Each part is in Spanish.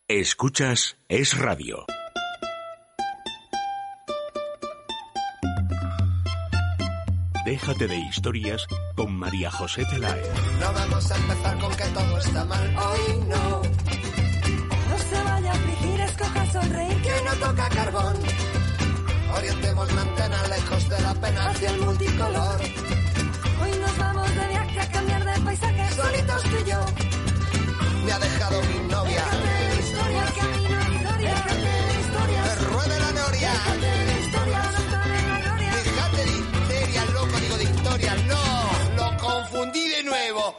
Escuchas Es Radio. Déjate de historias con María José Pelaez. No vamos a empezar con que todo está mal. Hoy no. No se vaya a afligir, escoja sonreír, que no toca carbón. Orientemos la antena lejos de la pena hacia el multicolor. Hoy nos vamos de viaje a cambiar de paisaje. Solitos tú y yo. Me ha dejado mi novia. Déjate de historia, camino a historia. Déjate de historia. Que ruede la noria. Déjate de historia, no están en la gloria. Déjate de histeria, loco, digo de historia. No, lo confundí de nuevo.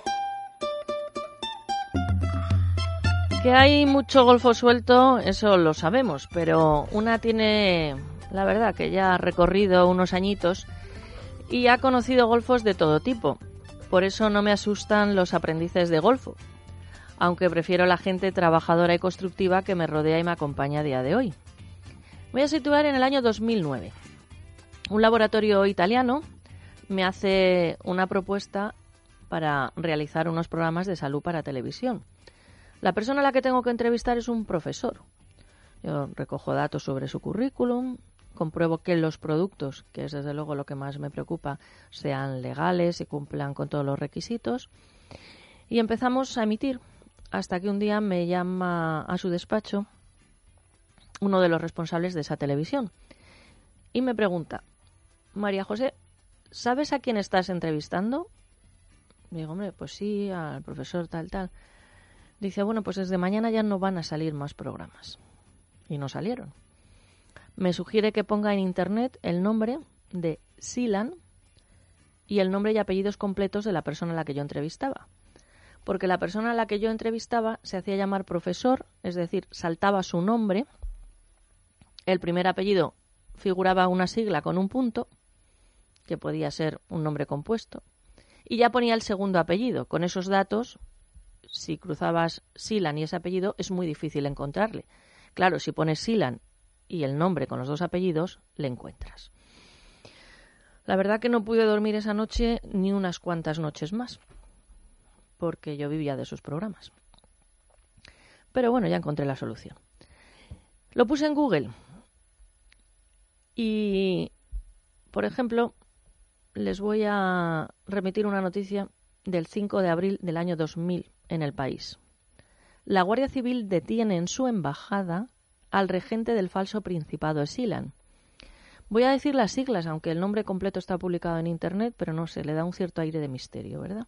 Que hay mucho golfo suelto, eso lo sabemos, pero una tiene, la verdad, que ya ha recorrido unos añitos y ha conocido golfos de todo tipo. Por eso no me asustan los aprendices de golfo, aunque prefiero la gente trabajadora y constructiva que me rodea y me acompaña a día de hoy. Voy a situar en el año 2009. Un laboratorio italiano me hace una propuesta para realizar unos programas de salud para televisión. La persona a la que tengo que entrevistar es un profesor. Yo recojo datos sobre su currículum, compruebo que los productos, que es desde luego lo que más me preocupa, sean legales y cumplan con todos los requisitos. Y empezamos a emitir hasta que un día me llama a su despacho uno de los responsables de esa televisión y me pregunta: María José, ¿sabes a quién estás entrevistando? Digo, hombre, pues sí, al profesor tal. Dice, bueno, pues desde mañana ya no van a salir más programas. Y no salieron. Me sugiere que ponga en internet el nombre de Silan y el nombre y apellidos completos de la persona a la que yo entrevistaba. Porque la persona a la que yo entrevistaba se hacía llamar profesor, es decir, saltaba su nombre, el primer apellido figuraba una sigla con un punto, que podía ser un nombre compuesto, y ya ponía el segundo apellido. Con esos datos, si cruzabas Silan y ese apellido, es muy difícil encontrarle. Claro, si pones Silan y el nombre con los dos apellidos, le encuentras. La verdad que no pude dormir esa noche ni unas cuantas noches más, porque yo vivía de esos programas. Pero bueno, ya encontré la solución. Lo puse en Google y, por ejemplo, les voy a remitir una noticia del 5 de abril del año 2000 en El País. La Guardia Civil detiene en su embajada al regente del falso Principado de Silan. Voy a decir las siglas, aunque el nombre completo está publicado en Internet, pero no sé, le da un cierto aire de misterio, ¿verdad?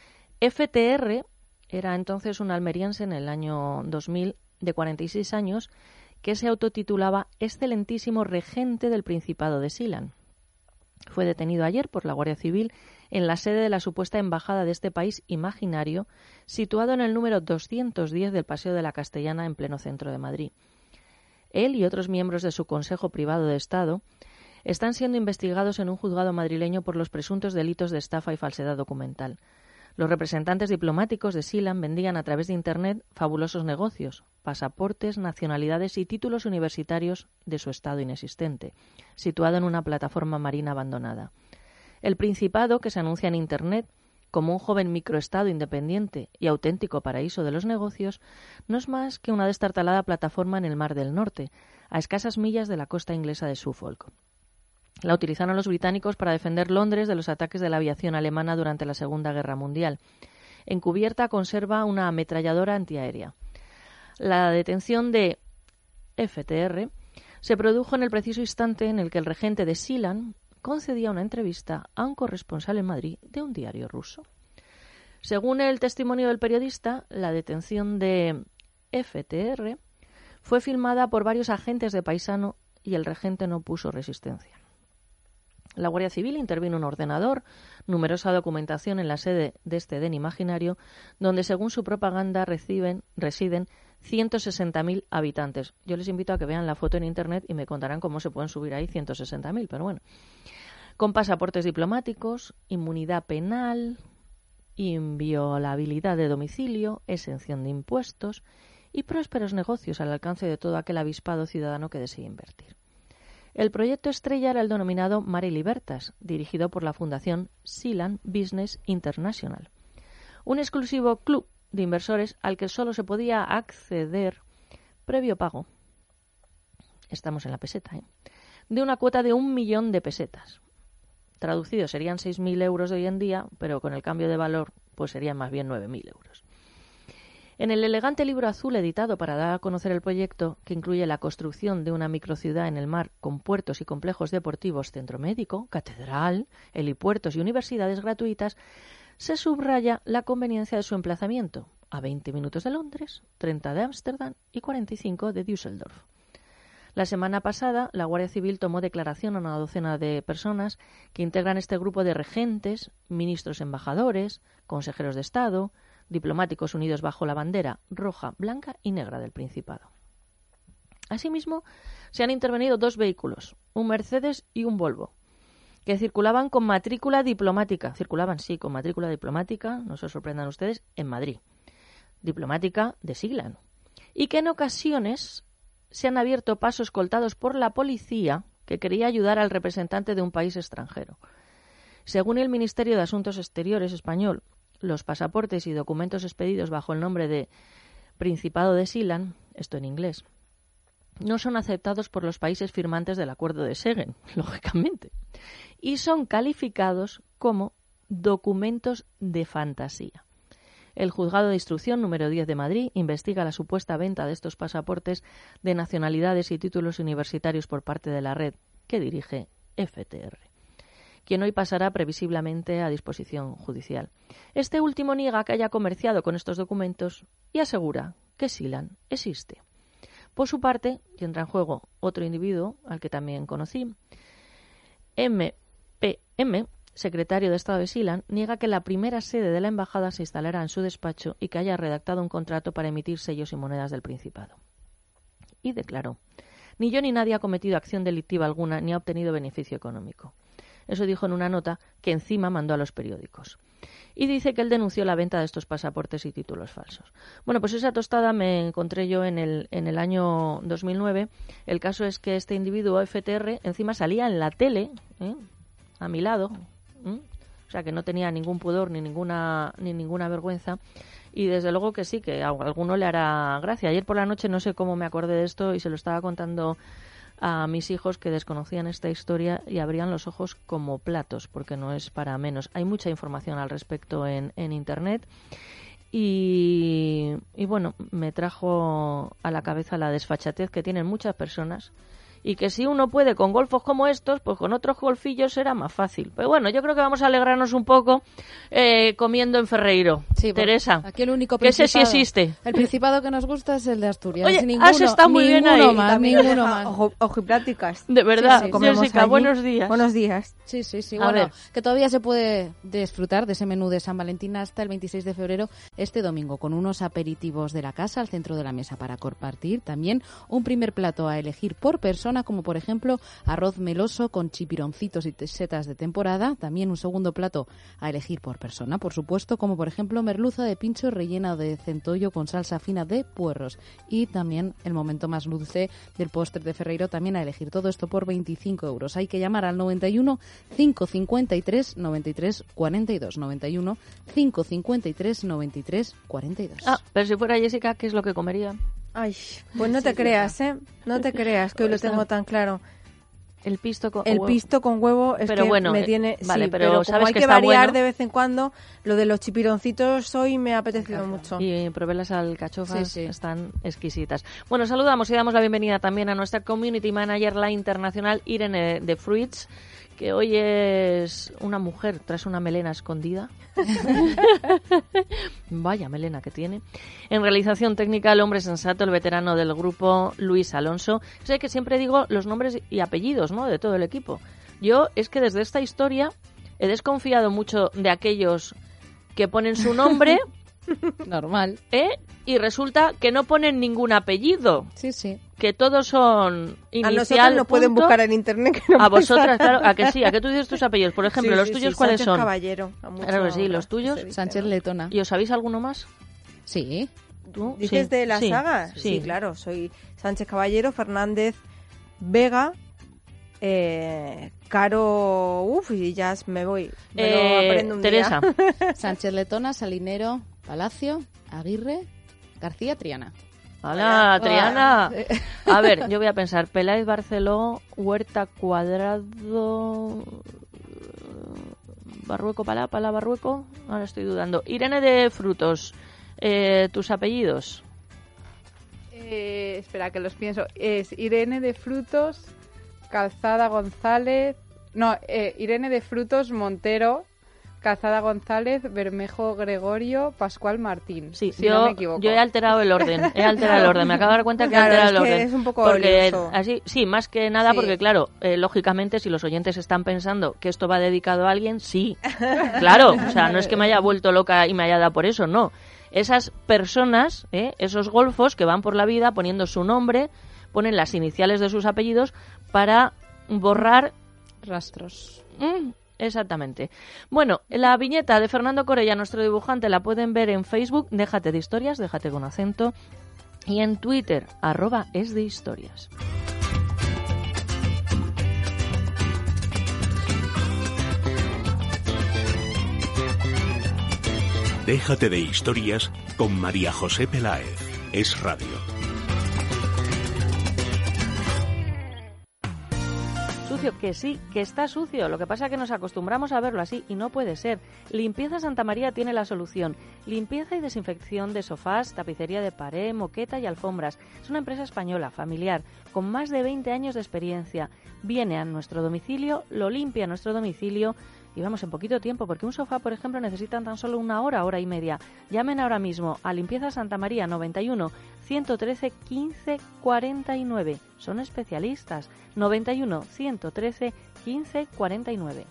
FTR era entonces un almeriense en el año 2000 de 46 años que se autotitulaba Excelentísimo Regente del Principado de Silan. Fue detenido ayer por la Guardia Civil en la sede de la supuesta embajada de este país imaginario, situado en el número 210 del Paseo de la Castellana, en pleno centro de Madrid. Él y otros miembros de su Consejo Privado de Estado están siendo investigados en un juzgado madrileño por los presuntos delitos de estafa y falsedad documental. Los representantes diplomáticos de Silan vendían a través de Internet fabulosos negocios, pasaportes, nacionalidades y títulos universitarios de su estado inexistente, situado en una plataforma marina abandonada. El Principado, que se anuncia en Internet como un joven microestado independiente y auténtico paraíso de los negocios, no es más que una destartalada plataforma en el Mar del Norte, a escasas millas de la costa inglesa de Suffolk. La utilizaron los británicos para defender Londres de los ataques de la aviación alemana durante la Segunda Guerra Mundial. En cubierta conserva una ametralladora antiaérea. La detención de FTR se produjo en el preciso instante en el que el regente de Silan concedía una entrevista a un corresponsal en Madrid de un diario ruso. Según el testimonio del periodista, la detención de FTR fue filmada por varios agentes de paisano y el regente no puso resistencia. La Guardia Civil intervino un ordenador, numerosa documentación en la sede de este Edén imaginario, donde, según su propaganda, residen 160.000 habitantes. Yo les invito a que vean la foto en Internet y me contarán cómo se pueden subir ahí 160.000, pero bueno. Con pasaportes diplomáticos, inmunidad penal, inviolabilidad de domicilio, exención de impuestos y prósperos negocios al alcance de todo aquel avispado ciudadano que desee invertir. El proyecto estrella era el denominado Mare Libertas, dirigido por la Fundación Silan Business International, un exclusivo club de inversores al que solo se podía acceder previo pago, estamos en la peseta, de una cuota de 1 millón de pesetas. Traducido serían 6.000 euros de hoy en día, pero con el cambio de valor pues serían más bien 9.000 euros. En el elegante libro azul editado para dar a conocer el proyecto, que incluye la construcción de una microciudad en el mar con puertos y complejos deportivos, centro médico, catedral, helipuertos y universidades gratuitas, se subraya la conveniencia de su emplazamiento, a 20 minutos de Londres, 30 de Ámsterdam y 45 de Düsseldorf. La semana pasada, la Guardia Civil tomó declaración a una docena de personas que integran este grupo de regentes, ministros embajadores, consejeros de Estado, diplomáticos unidos bajo la bandera roja, blanca y negra del Principado. Asimismo, se han intervenido 2 vehículos, un Mercedes y un Volvo, que circulaban con matrícula diplomática. Circulaban, sí, con matrícula diplomática, no se sorprendan ustedes, en Madrid. Diplomática de Sealand. Y que en ocasiones se han abierto pasos escoltados por la policía que quería ayudar al representante de un país extranjero. Según el Ministerio de Asuntos Exteriores español, los pasaportes y documentos expedidos bajo el nombre de Principado de Sealand, esto en inglés, no son aceptados por los países firmantes del Acuerdo de Schengen, lógicamente, y son calificados como documentos de fantasía. El Juzgado de Instrucción número 10 de Madrid investiga la supuesta venta de estos pasaportes de nacionalidades y títulos universitarios por parte de la red que dirige FTR, quien hoy pasará previsiblemente a disposición judicial. Este último niega que haya comerciado con estos documentos y asegura que Sealand existe. Por su parte, y entra en juego otro individuo al que también conocí, MPM, secretario de Estado de Sealand, niega que la primera sede de la embajada se instalará en su despacho y que haya redactado un contrato para emitir sellos y monedas del Principado. Y declaró: ni yo ni nadie ha cometido acción delictiva alguna ni ha obtenido beneficio económico. Eso dijo en una nota que encima mandó a los periódicos. Y dice que él denunció la venta de estos pasaportes y títulos falsos. Bueno, pues esa tostada me encontré yo en el año 2009. El caso es que este individuo, FTR, encima salía en la tele, a mi lado, o sea que no tenía ningún pudor ni ninguna vergüenza. Y desde luego que sí, que a alguno le hará gracia. Ayer por la noche no sé cómo me acordé de esto y se lo estaba contando a mis hijos, que desconocían esta historia y abrían los ojos como platos, porque no es para menos. Hay mucha información al respecto en Internet y bueno, me trajo a la cabeza la desfachatez que tienen muchas personas y que si uno puede con golfos como estos, pues con otros golfillos será más fácil. Pero bueno, yo creo que vamos a alegrarnos un poco comiendo en Ferreiro. Sí, Teresa, aquí el único que ese sí existe. El Principado que nos gusta es el de Asturias. Oye, ninguno, has estado muy bien ahí. Ninguno más. Ojipláticas. De verdad, Sí, Jessica, buenos días. Buenos días. Sí. A Bueno, ver. que todavía se puede disfrutar de ese menú de San Valentín hasta el 26 de febrero, este domingo, con unos aperitivos de la casa al centro de la mesa para compartir. También un primer plato a elegir por persona, como por ejemplo arroz meloso con chipironcitos y setas de temporada. También un segundo plato a elegir por persona, por supuesto, como por ejemplo merluza de pincho rellena de centollo con salsa fina de puerros. Y también el momento más dulce del postre de Ferreiro, también a elegir. Todo esto por 25 euros. Hay que llamar al 91 553 93 42. 91 553 93 42. Ah, pero si fuera Jessica, ¿qué es lo que comería? Ay, pues no te creas, ¿eh? No te creas que hoy lo tengo tan claro. El pisto con El huevo. pisto con huevo es Pero que bueno, me tiene... vale, sí, pero como sabes hay que que está variar bueno. de vez en cuando, lo de los chipironcitos hoy me ha apetecido mucho. Y probé las alcachofas, Sí. están exquisitas. Bueno, saludamos y damos la bienvenida también a nuestra community manager, la internacional Irene de Fruits, que hoy es una mujer tras una melena escondida. Vaya melena que tiene. En realización técnica, el hombre sensato, el veterano del grupo, Luis Alonso. Sé que siempre digo los nombres y apellidos, ¿no?, de todo el equipo. Yo es que desde esta historia he desconfiado mucho de aquellos que ponen su nombre Normal. y resulta que no ponen ningún apellido, Sí. que todos son inicial, A nosotros nos pueden punto. buscar en internet. Que no A pasa vosotras, nada. claro, a que sí, a que tú dices tus apellidos. Por ejemplo, Sí, los sí, tuyos, sí, ¿cuáles Sánchez son? Caballero. A mucho Claro que sí, los se tuyos. dice, Sánchez ¿no? Letona. ¿Y os sabéis alguno más? Sí. ¿Tú? ¿Dices Sí, de la sí, saga? Sí, Claro. Soy Sánchez Caballero, Fernández Vega, Caro... y ya me voy. Me lo aprendo un Teresa. día. Sánchez Letona, Salinero, Palacio, Aguirre, García, Triana. ¡Hola, Triana! A ver, yo voy a pensar. Peláez, Barceló, Huerta, Cuadrado... Barrueco, Palá, Barrueco. Ahora estoy dudando. Irene de Frutos, ¿tus apellidos? Espera, que los pienso. Es Irene de Frutos, Calzada González... No, Irene de Frutos, Montero, Calzada González, Bermejo Gregorio, Pascual Martín. Sí, si no me equivoco. Yo he alterado el orden. Me acabo de dar cuenta que he alterado el orden. Es un poco porque lioso. así, sí, más que nada Sí. porque, claro, lógicamente, si los oyentes están pensando que esto va dedicado a alguien, sí. Claro, o sea, no es que me haya vuelto loca y me haya dado por eso, no. Esas personas, esos golfos que van por la vida poniendo su nombre, ponen las iniciales de sus apellidos para borrar Rastros. Exactamente. Bueno, la viñeta de Fernando Corella, nuestro dibujante, la pueden ver en Facebook, Déjate de Historias, déjate con acento, y en Twitter, @esdehistorias. Déjate de Historias con María José Peláez. Es Radio. Sucio, que sí, que está sucio. Lo que pasa es que nos acostumbramos a verlo así y no puede ser. Limpieza Santa María tiene la solución. Limpieza y desinfección de sofás, tapicería de pared, moqueta y alfombras. Es una empresa española, familiar, con más de 20 años de experiencia. Viene a nuestro domicilio, lo limpia a nuestro domicilio y vamos en poquito tiempo, porque un sofá, por ejemplo, necesitan tan solo una hora, hora y media. Llamen ahora mismo a Limpieza Santa María 91 113 15 49. Son especialistas. 91 113 15 49.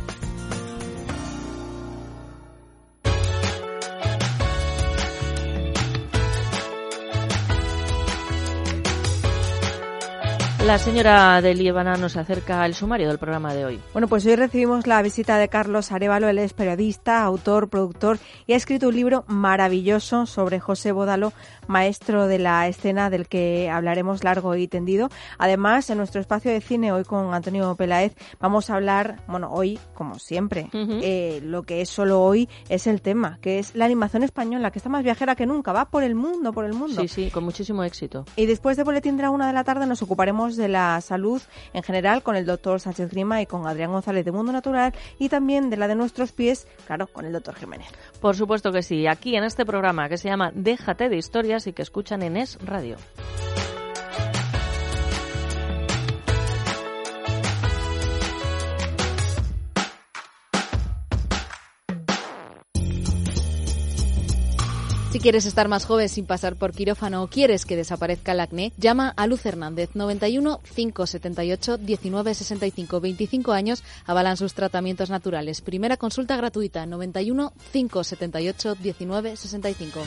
La señora de Liébana nos acerca el sumario del programa de hoy. Bueno, pues hoy recibimos la visita de Carlos Arévalo. Él es periodista, autor, productor y ha escrito un libro maravilloso sobre José Bódalo, maestro de la escena, del que hablaremos largo y tendido. Además, en nuestro espacio de cine, hoy con Antonio Peláez, vamos a hablar, bueno, hoy, como siempre, lo que es solo hoy es el tema, que es la animación española, que está más viajera que nunca, va por el mundo. Sí, sí, con muchísimo éxito. Y después de Boletín de la 1 de la tarde nos ocuparemos de la salud en general con el doctor Sánchez Grima y con Adrián González de Mundo Natural, y también de la de nuestros pies, claro, con el doctor Jiménez. Por supuesto que sí, aquí en este programa que se llama Déjate de Historias y que escuchan en Es Radio. Si quieres estar más joven sin pasar por quirófano o quieres que desaparezca el acné, llama a Luz Hernández. 91 578 19 65. 25 años, avalan sus tratamientos naturales. Primera consulta gratuita. 91 578 19 65.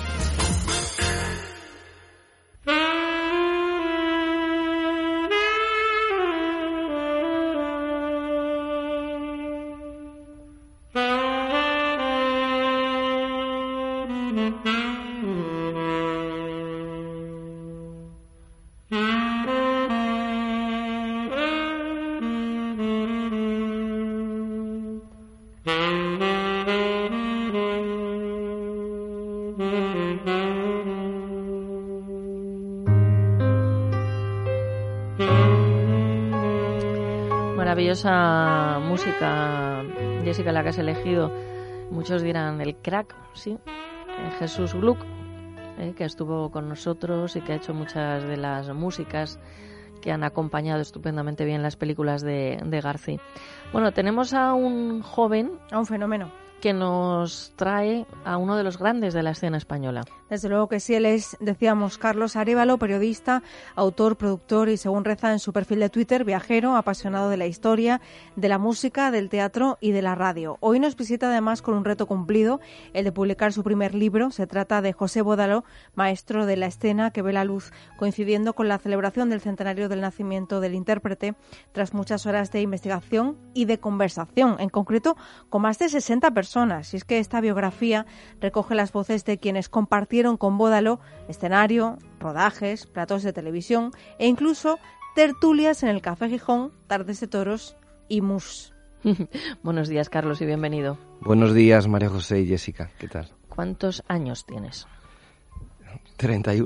Maravillosa música, Jessica, la que has elegido. Muchos dirán el crack, sí. Jesús Gluck, que estuvo con nosotros y que ha hecho muchas de las músicas que han acompañado estupendamente bien las películas de García. Bueno, tenemos a un joven, A un fenómeno. que nos trae a uno de los grandes de la escena española. Desde luego que sí, él es, decíamos, Carlos Arévalo, periodista, autor, productor y, según reza en su perfil de Twitter, viajero, apasionado de la historia, de la música, del teatro y de la radio. Hoy nos visita además con un reto cumplido, el de publicar su primer libro. Se trata de José Bódalo, maestro de la escena, que ve la luz coincidiendo con la celebración del centenario del nacimiento del intérprete, tras muchas horas de investigación y de conversación, en concreto con más de 60 personas. Y es que esta biografía recoge las voces de quienes compartieron con Bódalo escenario, rodajes, platos de televisión e incluso tertulias en el Café Gijón, tardes de toros y mus. Buenos días, Carlos, y bienvenido. Buenos días, María José y Jessica. ¿Qué tal? ¿Cuántos años tienes? 31.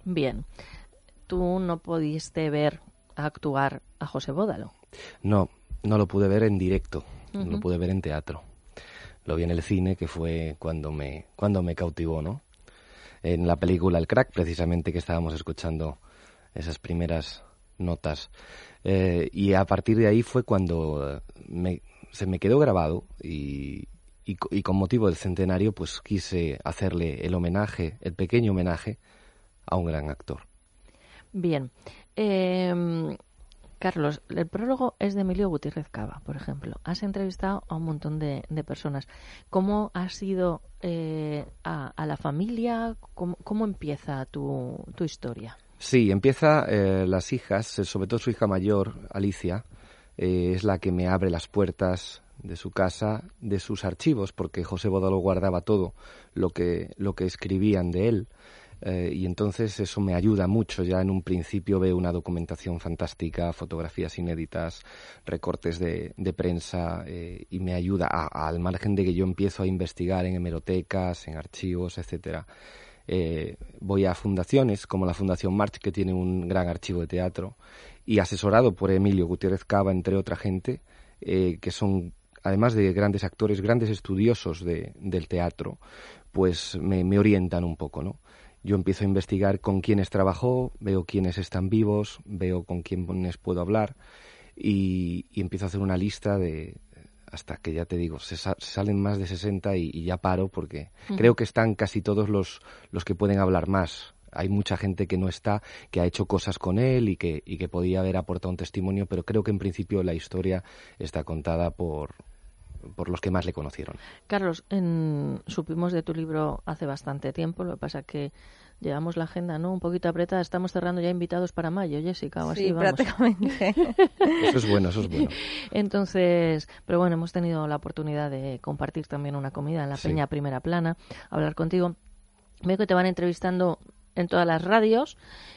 Bien. Tú no pudiste ver actuar a José Bódalo. No lo pude ver en directo, lo pude ver en teatro. Lo vi en el cine, que fue cuando me cautivó, ¿no? En la película El Crack, precisamente, que estábamos escuchando esas primeras notas. Y a partir de ahí fue cuando se me quedó grabado y con motivo del centenario pues quise hacerle el pequeño homenaje a un gran actor. Bien. Carlos, el prólogo es de Emilio Gutiérrez Cava, por ejemplo. Has entrevistado a un montón de personas. ¿Cómo ha sido a la familia? ¿Cómo empieza tu historia? Sí, empieza las hijas, sobre todo su hija mayor, Alicia, es la que me abre las puertas de su casa, de sus archivos, porque José Bódalo guardaba todo lo que escribían de él. Y entonces eso me ayuda mucho. Ya en un principio veo una documentación fantástica, fotografías inéditas, recortes de prensa, y me ayuda al margen de que yo empiezo a investigar en hemerotecas, en archivos, etcétera. Voy a fundaciones como la Fundación March, que tiene un gran archivo de teatro, y asesorado por Emilio Gutiérrez Cava, entre otra gente, que son, además de grandes actores, grandes estudiosos del teatro, pues me orientan un poco, ¿no? Yo empiezo a investigar con quiénes trabajó, veo quiénes están vivos, veo con quiénes puedo hablar y empiezo a hacer una lista hasta que, ya te digo, se salen más de 60 y ya paro porque creo que están casi todos los que pueden hablar más. Hay mucha gente que no está, que ha hecho cosas con él y que podía haber aportado un testimonio, pero creo que en principio la historia está contada por los que más le conocieron. Carlos, supimos de tu libro hace bastante tiempo, lo que pasa que llevamos la agenda, ¿no?, un poquito apretada. Estamos cerrando ya invitados para mayo, Jessica, o así, sí, vamos. Prácticamente. Eso es bueno. Entonces, pero bueno, hemos tenido la oportunidad de compartir también una comida en la Peña Primera Plana, hablar contigo. Veo que te van entrevistando en todas las radios.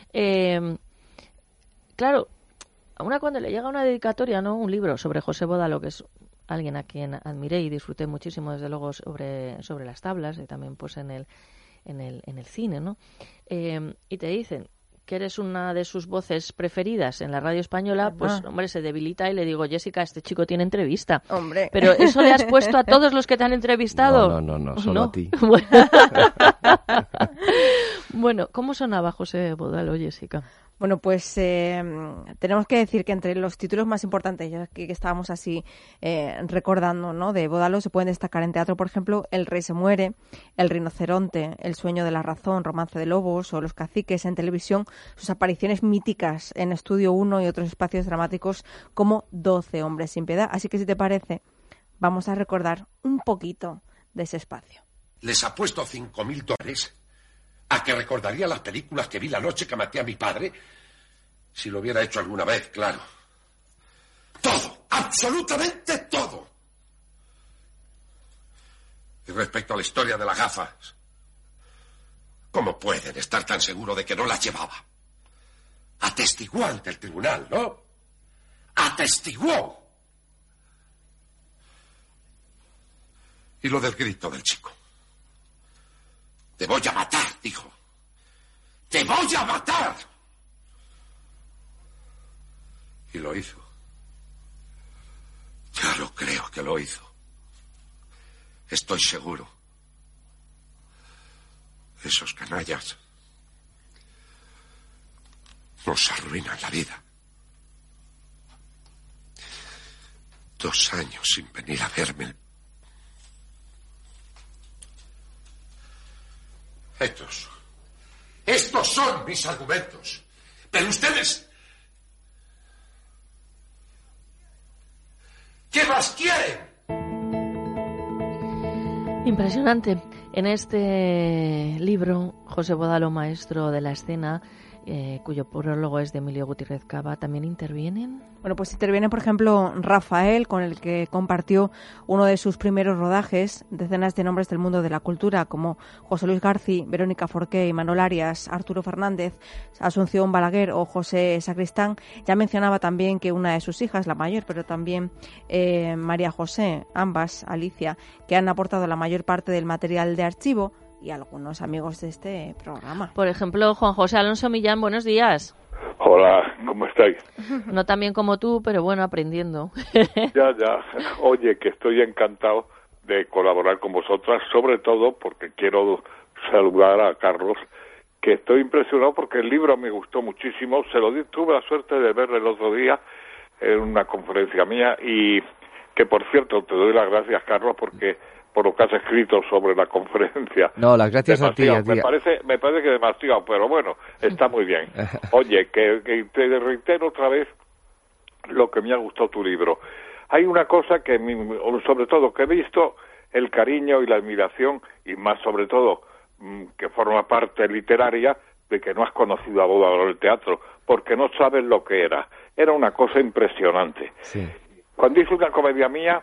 Claro, a una cuando le llega una dedicatoria, ¿no?, un libro sobre José Bódalo, que es alguien a quien admiré y disfruté muchísimo, desde luego, sobre las tablas y también pues en el cine, ¿no? Y te dicen que eres una de sus voces preferidas en la radio española, pues hombre, se debilita y le digo, Jessica, este chico tiene entrevista. Hombre. Pero ¿eso le has puesto a todos los que te han entrevistado? No, solo a ti. Bueno, ¿cómo sonaba José Bódalo, Jessica? Bueno, pues tenemos que decir que entre los títulos más importantes, ya que estábamos así recordando, ¿no?, de Bódalo, se pueden destacar en teatro, por ejemplo, El rey se muere, El rinoceronte, El sueño de la razón, Romance de lobos o Los caciques. En televisión, sus apariciones míticas en Estudio 1 y otros espacios dramáticos como 12 hombres sin piedad. Así que, si te parece, vamos a recordar un poquito de ese espacio. Les apuesto $5,000 a que recordaría las películas que vi la noche que maté a mi padre, si lo hubiera hecho alguna vez, claro. Todo, absolutamente todo. Y respecto a la historia de las gafas, ¿cómo pueden estar tan seguros de que no las llevaba? Atestiguó ante el tribunal, ¿no? Atestiguó. Y lo del grito del chico. Te voy a matar, dijo. ¡Te voy a matar! Y lo hizo. Claro, creo que lo hizo. Estoy seguro. Esos canallas nos arruinan la vida. 2 años sin venir a verme. Estos son mis argumentos. Pero ustedes, ¿qué más quieren? Impresionante. En este libro, José Bódalo, maestro de la escena, cuyo prólogo es de Emilio Gutiérrez Cava, ¿también intervienen? Bueno, pues interviene, por ejemplo, Rafael, con el que compartió uno de sus primeros rodajes, decenas de nombres del mundo de la cultura, como José Luis García, Verónica Forqué, Manuel Arias, Arturo Fernández, Asunción Balaguer o José Sacristán. Ya mencionaba también que una de sus hijas, la mayor, pero también María José, ambas, Alicia, que han aportado la mayor parte del material de archivo, y algunos amigos de este programa. Por ejemplo, Juan José Alonso Millán, buenos días. Hola, ¿cómo estáis? No tan bien como tú, pero bueno, aprendiendo. Ya. Oye, que estoy encantado de colaborar con vosotras, sobre todo porque quiero saludar a Carlos, que estoy impresionado porque el libro me gustó muchísimo. Tuve la suerte de verlo el otro día en una conferencia mía y que, por cierto, te doy las gracias, Carlos, porque por lo que has escrito sobre la conferencia. No, las gracias demasiado. a ti. Me parece que demasiado, pero bueno, está muy bien. Oye, que te reitero otra vez lo que me ha gustado tu libro. Hay una cosa que, sobre todo, que he visto el cariño y la admiración, y más sobre todo, que forma parte literaria, de que no has conocido a Bódalo del teatro, porque no sabes lo que era. Era una cosa impresionante. Sí. Cuando hice una comedia mía,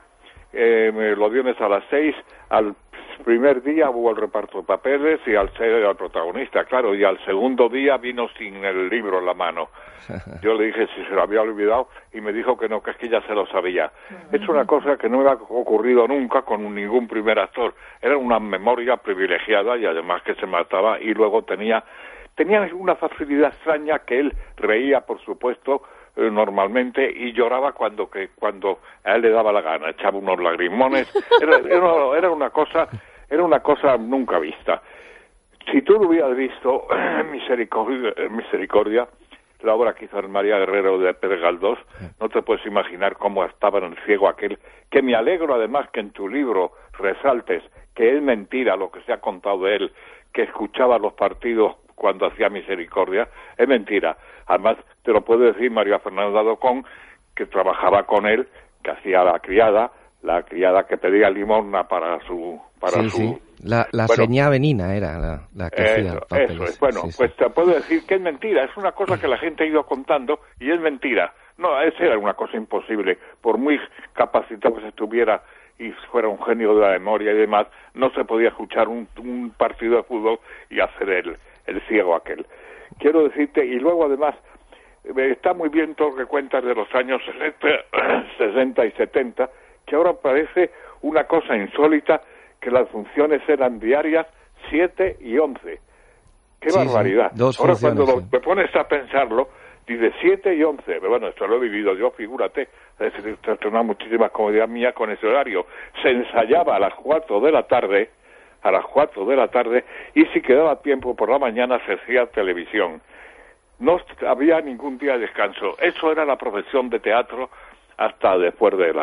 los viernes a las 6, al primer día hubo el reparto de papeles y al ser el protagonista, claro, y al segundo día vino sin el libro en la mano. Yo le dije si se lo había olvidado y me dijo que no, que es que ya se lo sabía. Es una cosa que no me ha ocurrido nunca con ningún primer actor. Era una memoria privilegiada y además que se mataba, y luego tenía una facilidad extraña, que él reía, por supuesto, normalmente, y lloraba cuando a él le daba la gana, echaba unos lagrimones. Era una cosa nunca vista. Si tú lo hubieras visto, Misericordia, la obra que hizo el María Guerrero de Pérez Galdós, no te puedes imaginar cómo estaba en el ciego aquel, que me alegro además que en tu libro resaltes que es mentira lo que se ha contado de él, que escuchaba los partidos cuando hacía Misericordia. Es mentira. Además, te lo puede decir María Fernanda Docón, que trabajaba con él, que hacía la criada que pedía limosna para su... Sí. La señá Benina era la que hacía papeles. Eso es. Bueno, sí. Pues te puedo decir que es mentira. Es una cosa que la gente ha ido contando y es mentira. No, esa era una cosa imposible. Por muy capacitado que se estuviera y fuera un genio de la memoria y demás, no se podía escuchar un partido de fútbol y hacer el ciego aquel. Quiero decirte, y luego además, está muy bien todo lo que cuentas de los años 60 y 70, que ahora parece una cosa insólita, que las funciones eran diarias 7 y 11. ¡Qué barbaridad! Sí. Ahora cuando me pones a pensarlo, dice 7 y 11. Pero bueno, esto lo he vivido yo, figúrate. He estrenado muchísimas comedias mías con ese horario. Se ensayaba a las 4 de la tarde, y si quedaba tiempo por la mañana se hacía televisión. No había ningún día de descanso. Eso era la profesión de teatro hasta después del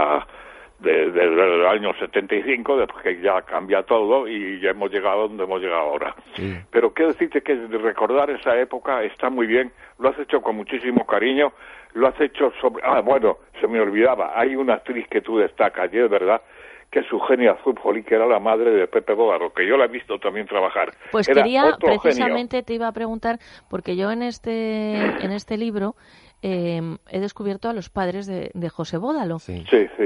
año 75, después que ya cambia todo y ya hemos llegado donde hemos llegado ahora. Sí. Pero quiero decirte que recordar esa época está muy bien, lo has hecho con muchísimo cariño, lo has hecho sobre... bueno, se me olvidaba, hay una actriz que tú destacas, y es verdad, que es Eugenia Zúfoli, que era la madre de Pepe Bódalo, que yo la he visto también trabajar. Pues era quería, precisamente te iba a preguntar, porque yo en este libro he descubierto a los padres de José Bódalo. Sí.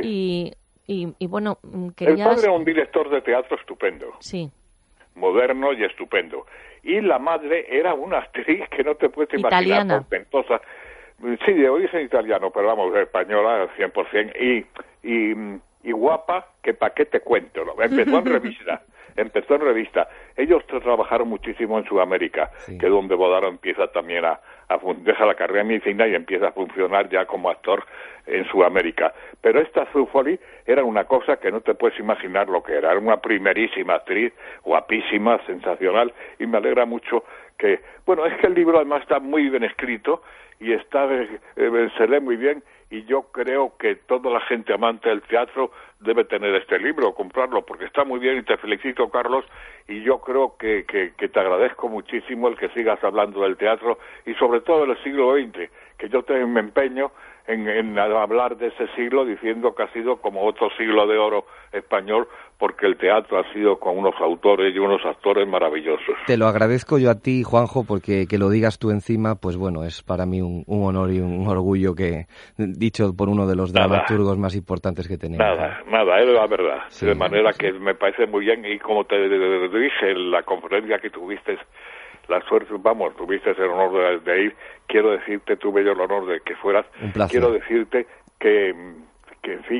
Y bueno, El padre era un director de teatro estupendo. Sí. Moderno y estupendo. Y la madre era una actriz que no te puedes imaginar. Italiana. Portentosa. Sí, de origen italiano, pero vamos, española al 100%. Y guapa, que pa' qué te cuento. Empezó en revista. Ellos trabajaron muchísimo en Sudamérica, que es donde Bódalo empieza también deja la carrera de medicina y empieza a funcionar ya como actor en Sudamérica. Pero esta Zúfoli era una cosa que no te puedes imaginar lo que era. Era una primerísima actriz, guapísima, sensacional, y me alegra mucho que... Bueno, es que el libro además está muy bien escrito y se lee muy bien, y yo creo que toda la gente amante del teatro debe tener este libro, comprarlo, porque está muy bien, y te felicito, Carlos, y yo creo que te agradezco muchísimo el que sigas hablando del teatro, y sobre todo del siglo XX, que yo me empeño en hablar de ese siglo diciendo que ha sido como otro siglo de oro español, porque el teatro ha sido con unos autores y unos actores maravillosos. Te lo agradezco yo a ti, Juanjo, porque que lo digas tú encima, pues bueno, es para mí un honor y un orgullo, que dicho por uno de los dramaturgos más importantes que tenemos. Nada, es la verdad. Sí, de manera que me parece muy bien, y como te dije en la conferencia que tuviste, la suerte, tuviste el honor de ir, quiero decirte, tuve yo el honor de que fueras, quiero decirte que en fin,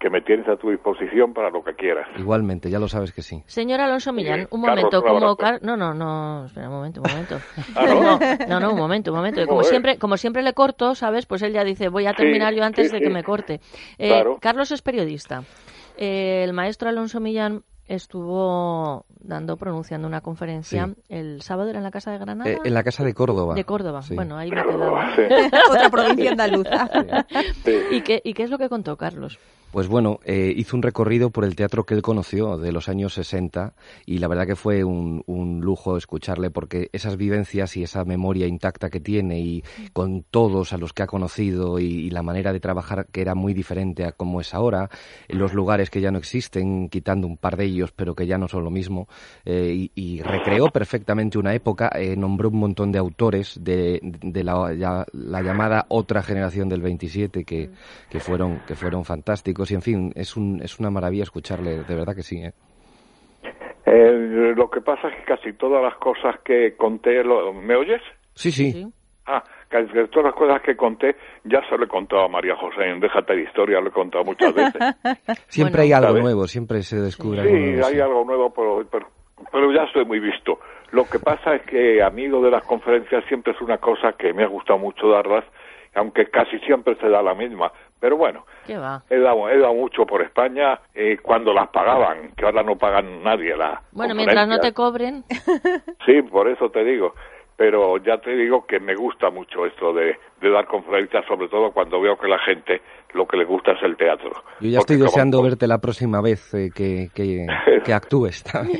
que me tienes a tu disposición para lo que quieras. Igualmente, ya lo sabes que sí. Señor Alonso Millán, un Carlos, momento, un abrazo. No, espera un momento. ¿Ah, No, un momento. Joder. Como siempre le corto, ¿sabes? Pues él ya dice, voy a terminar yo antes de que me corte. Claro. Carlos es periodista. El maestro Alonso Millán estuvo pronunciando una conferencia el sábado, ¿era en la Casa de Granada? En la Casa de Córdoba. De Córdoba, sí. Bueno, ahí me quedaba. Sí. Otra provincia andaluza. Sí. ¿Y qué es lo que contó Carlos? Pues bueno, hizo un recorrido por el teatro que él conoció de los años 60 y la verdad que fue un lujo escucharle porque esas vivencias y esa memoria intacta que tiene y con todos a los que ha conocido y la manera de trabajar que era muy diferente a como es ahora, los lugares que ya no existen, quitando un par de ellos pero que ya no son lo mismo, y recreó perfectamente una época, nombró un montón de autores de la llamada otra generación del 27 que fueron fantásticos. Y en fin, es una maravilla escucharle, de verdad que sí, ¿eh? Lo que pasa es que casi todas las cosas que conté... ¿Me oyes? Sí. Casi todas las cosas que conté ya se lo he contado a María José en Déjate de Historia, lo he contado muchas veces. Siempre hay algo nuevo, siempre se descubre algo nuevo. Sí, hay algo nuevo, pero ya estoy muy visto. Lo que pasa es que a mí lo de las conferencias siempre es una cosa que me ha gustado mucho darlas, aunque casi siempre se da la misma. Pero bueno, ¿Qué va? he dado mucho por España cuando las pagaban, que ahora no pagan nadie Bueno, mientras no te cobren. Sí, por eso te digo. Pero ya te digo que me gusta mucho esto de dar conferencias, sobre todo cuando veo que la gente lo que le gusta es el teatro. Yo ya estoy deseando verte la próxima vez que actúes también.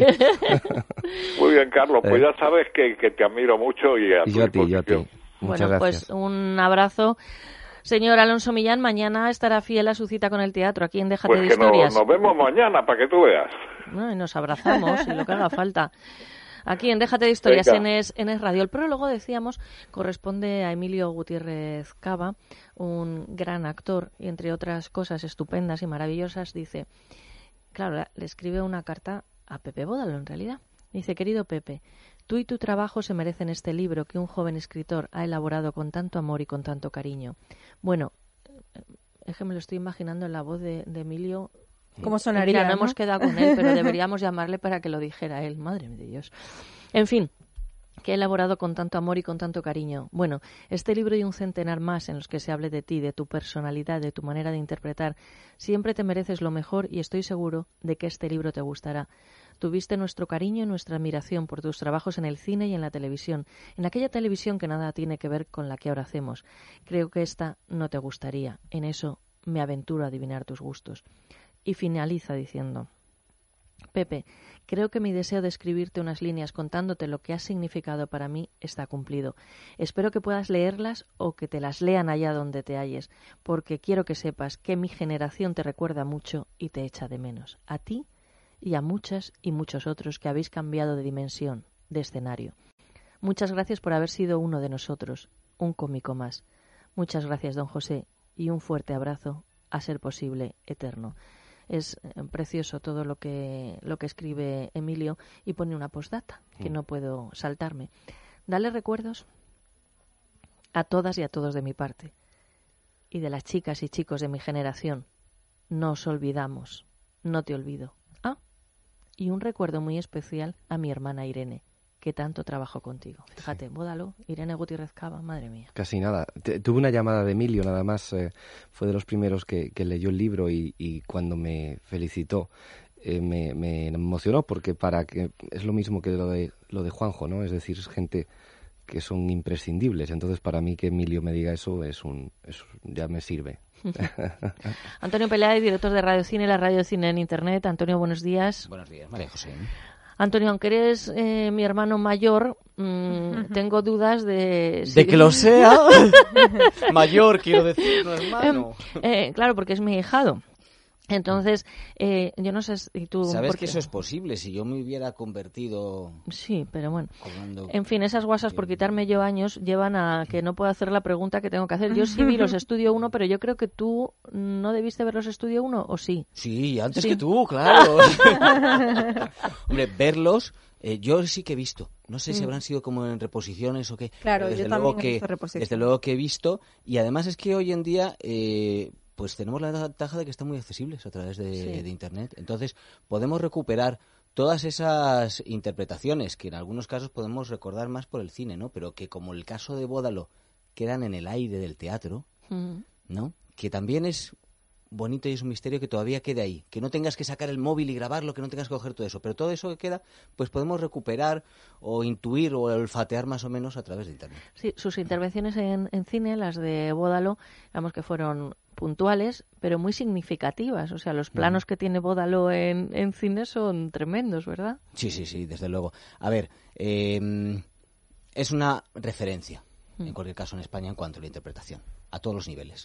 Muy bien, Carlos, pues ya sabes que te admiro mucho y yo a ti. Muchas gracias. Pues un abrazo. Señor Alonso Millán, mañana estará fiel a su cita con el teatro, aquí en Déjate de Historias. Nos vemos mañana, para que tú veas. Y nos abrazamos, y lo que haga falta. Aquí en Déjate de Historias, en Es Radio. El prólogo, decíamos, corresponde a Emilio Gutiérrez Cava, un gran actor, y entre otras cosas estupendas y maravillosas, dice, claro, le escribe una carta a Pepe Bódalo, en realidad. Dice, querido Pepe, tú y tu trabajo se merecen este libro que un joven escritor ha elaborado con tanto amor y con tanto cariño. Bueno, es que me lo estoy imaginando en la voz de Emilio. ¿Cómo sonaría? Mira, no hemos quedado con él, pero deberíamos llamarle para que lo dijera él. Madre de Dios. En fin, que he elaborado con tanto amor y con tanto cariño. Bueno, este libro y un centenar más en los que se hable de ti, de tu personalidad, de tu manera de interpretar, siempre te mereces lo mejor y estoy seguro de que este libro te gustará. Tuviste nuestro cariño y nuestra admiración por tus trabajos en el cine y en la televisión, en aquella televisión que nada tiene que ver con la que ahora hacemos. Creo que esta no te gustaría. En eso me aventuro a adivinar tus gustos. Y finaliza diciendo, Pepe, creo que mi deseo de escribirte unas líneas contándote lo que has significado para mí está cumplido. Espero que puedas leerlas o que te las lean allá donde te halles, porque quiero que sepas que mi generación te recuerda mucho y te echa de menos. A ti y a muchas y muchos otros que habéis cambiado de dimensión, de escenario. Muchas gracias por haber sido uno de nosotros, un cómico más. Muchas gracias, don José, y un fuerte abrazo, a ser posible, eterno. Es precioso todo lo que escribe Emilio y pone una postdata que no puedo saltarme. Dale recuerdos a todas y a todos de mi parte y de las chicas y chicos de mi generación. No os olvidamos, no te olvido. Y un recuerdo muy especial a mi hermana Irene, que tanto trabajó contigo. Fíjate, Bódalo, Irene Gutiérrez Cava, madre mía. Casi nada. Tuve una llamada de Emilio, nada más. Fue de los primeros que leyó el libro y cuando me felicitó me emocionó porque es lo mismo que lo de Juanjo, ¿no? Es decir, es gente que son imprescindibles. Entonces, para mí que Emilio me diga eso ya me sirve. Antonio Peláez, director de Radio Cine, la Radio Cine en Internet. Antonio, buenos días. Buenos días, María José. Antonio, aunque eres mi hermano mayor, tengo dudas de... ¿De que lo sea? Mayor, quiero decir, no hermano. Claro, porque es mi ahijado. Entonces, yo no sé si tú... ¿Sabes que eso es posible? Si yo me hubiera convertido... Sí, pero bueno. En fin, esas guasas por quitarme yo años llevan a que no puedo hacer la pregunta que tengo que hacer. Yo sí vi los Estudio 1, pero yo creo que tú no debiste ver los Estudio 1, ¿o sí? Sí, antes que tú, claro. Hombre, verlos... yo sí que he visto. No sé si habrán sido como en reposiciones o qué. Claro, yo también he visto reposiciones. Desde luego que he visto. Y además es que hoy en día... pues tenemos la ventaja de que están muy accesibles a través de Internet. Entonces, podemos recuperar todas esas interpretaciones que en algunos casos podemos recordar más por el cine, ¿no? Pero que, como el caso de Bódalo, quedan en el aire del teatro, ¿no? Que también es bonito y es un misterio que todavía quede ahí, que no tengas que sacar el móvil y grabarlo, que no tengas que coger todo eso, pero todo eso que queda, pues podemos recuperar o intuir o olfatear más o menos a través de Internet. Sí, sus intervenciones en cine, las de Bódalo, digamos que fueron puntuales, pero muy significativas. O sea, los planos que tiene Bódalo en cine son tremendos, ¿verdad? Sí, desde luego. A ver, es una referencia, en cualquier caso en España, en cuanto a la interpretación, a todos los niveles.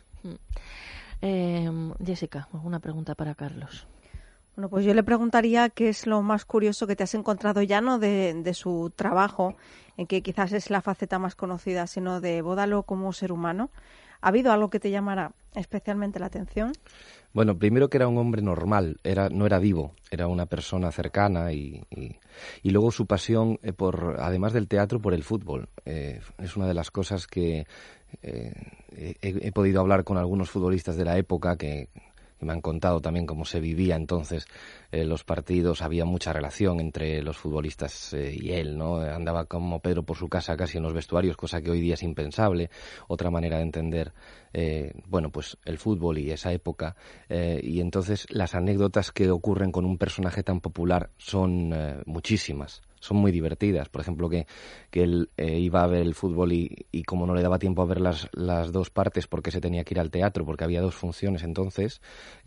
Jessica, ¿alguna pregunta para Carlos? Bueno, pues yo le preguntaría qué es lo más curioso que te has encontrado ya, no de su trabajo, en que quizás es la faceta más conocida, sino de Bódalo como ser humano. ¿Ha habido algo que te llamara especialmente la atención? Bueno, primero que era un hombre normal, no era divo, era una persona cercana y luego su pasión, además del teatro, por el fútbol. Es una de las cosas que he podido hablar con algunos futbolistas de la época que me han contado también cómo se vivía entonces los partidos. Había mucha relación entre los futbolistas y él, ¿no? Andaba como Pedro por su casa casi en los vestuarios, cosa que hoy día es impensable. Otra manera de entender pues el fútbol y esa época, y entonces las anécdotas que ocurren con un personaje tan popular son muchísimas. Son muy divertidas. Por ejemplo, que él iba a ver el fútbol y como no le daba tiempo a ver las dos partes porque se tenía que ir al teatro, porque había 2 funciones entonces,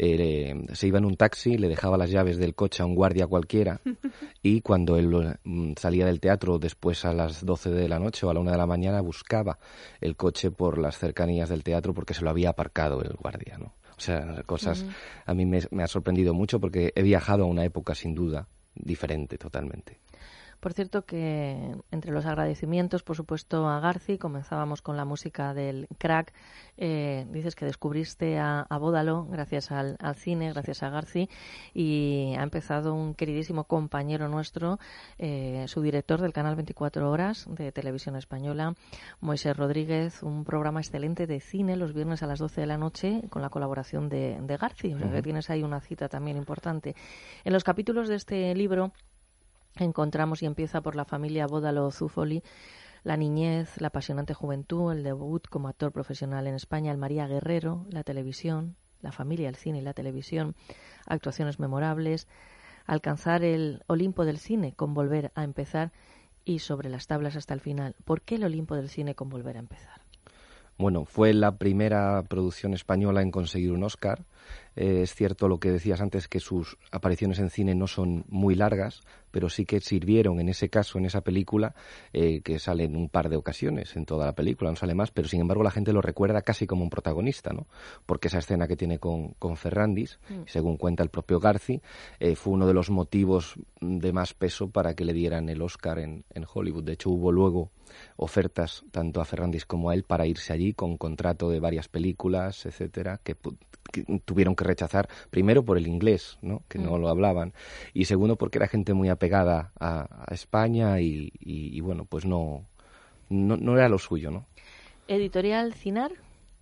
se iba en un taxi, le dejaba las llaves del coche a un guardia cualquiera y cuando él salía del teatro después a las 12 de la noche o a la 1 de la mañana buscaba el coche por las cercanías del teatro porque se lo había aparcado el guardia, ¿no? O sea, cosas a mí me ha sorprendido mucho porque he viajado a una época sin duda diferente totalmente. Por cierto que entre los agradecimientos, por supuesto, a Garci, comenzábamos con la música del Crack. Dices que descubriste a Bódalo gracias al cine, gracias a Garci, y ha empezado un queridísimo compañero nuestro, su director del canal 24 Horas de Televisión Española, Moisés Rodríguez, un programa excelente de cine los viernes a las 12 de la noche con la colaboración de Garci. O sea que tienes ahí una cita también importante. En los capítulos de este libro encontramos, y empieza por la familia Bódalo Zufoli, la niñez, la apasionante juventud, el debut como actor profesional en España, el María Guerrero, la televisión, la familia, el cine y la televisión, actuaciones memorables, alcanzar el Olimpo del cine con Volver a empezar y sobre las tablas hasta el final. ¿Por qué el Olimpo del cine con Volver a empezar? Bueno, fue la primera producción española en conseguir un Oscar. Es cierto lo que decías antes, que sus apariciones en cine no son muy largas, pero sí que sirvieron en ese caso, en esa película, que sale en un par de ocasiones en toda la película, no sale más, pero sin embargo la gente lo recuerda casi como un protagonista, ¿no? Porque esa escena que tiene con Ferrandis, según cuenta el propio Garci, fue uno de los motivos de más peso para que le dieran el Oscar en Hollywood. De hecho, hubo luego ofertas tanto a Ferrandis como a él para irse allí con contrato de varias películas, etcétera, que tuvieron que rechazar, primero por el inglés, ¿no? Que no lo hablaban, y segundo porque era gente muy apegada a España y bueno, pues no era lo suyo, ¿no? ¿Editorial Cinar?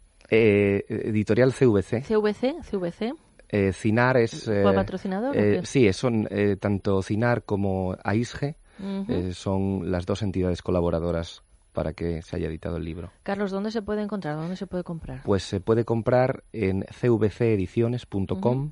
Editorial CVC. CVC. Cinar es... ¿Fue patrocinador? Sí, son tanto Cinar como AISGE, son las 2 entidades colaboradoras para que se haya editado el libro. Carlos, ¿dónde se puede encontrar? ¿Dónde se puede comprar? Pues se puede comprar en cvcediciones.com.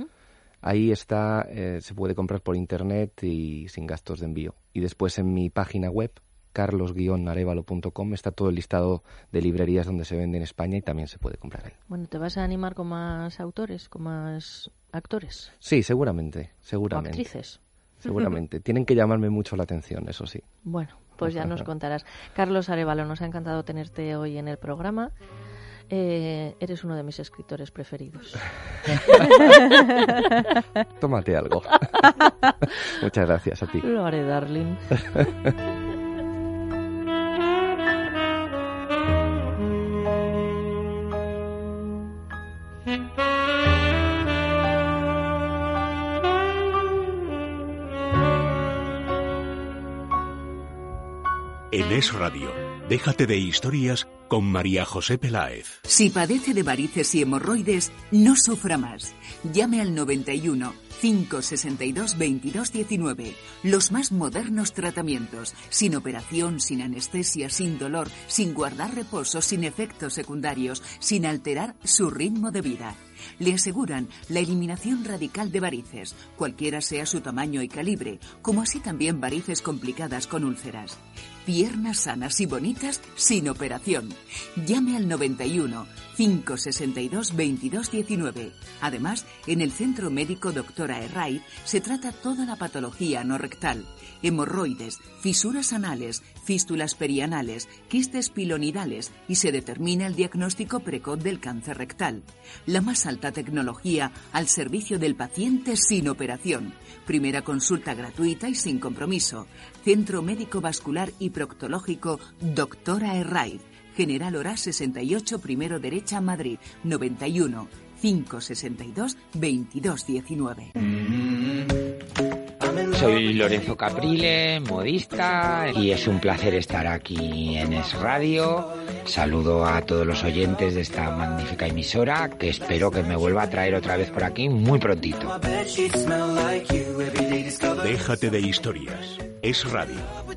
Ahí está, se puede comprar por internet y sin gastos de envío. Y después en mi página web, carlos-arevalo.com, está todo el listado de librerías donde se vende en España y también se puede comprar ahí. Bueno, ¿te vas a animar con más autores, con más actores? Sí, seguramente. ¿O actrices? Seguramente. Tienen que llamarme mucho la atención, eso sí. Bueno, pues ya nos contarás. Carlos Arévalo, nos ha encantado tenerte hoy en el programa. Eres uno de mis escritores preferidos. Tómate algo. Muchas gracias a ti. Lo haré, darling. En Es Radio, déjate de historias con María José Peláez. Si padece de varices y hemorroides, no sufra más. Llame al 91 562 2219. Los más modernos tratamientos, sin operación, sin anestesia, sin dolor, sin guardar reposo, sin efectos secundarios, sin alterar su ritmo de vida. Le aseguran la eliminación radical de varices, cualquiera sea su tamaño y calibre, como así también varices complicadas con úlceras. Piernas sanas y bonitas sin operación. Llame al 91 562 2219. Además, en el Centro Médico Doctora Herraiz se trata toda la patología no rectal, hemorroides, fisuras anales, fístulas perianales, quistes pilonidales y se determina el diagnóstico precoz del cáncer rectal. La más alta tecnología al servicio del paciente sin operación. Primera consulta gratuita y sin compromiso. Centro Médico Vascular y Proctológico Doctora Herraiz. General Orás 68, primero derecha, Madrid, 91 562 2219. Soy Lorenzo Caprile, modista, y es un placer estar aquí en Es Radio. Saludo a todos los oyentes de esta magnífica emisora, que espero que me vuelva a traer otra vez por aquí muy prontito. Déjate de historias. Es Radio.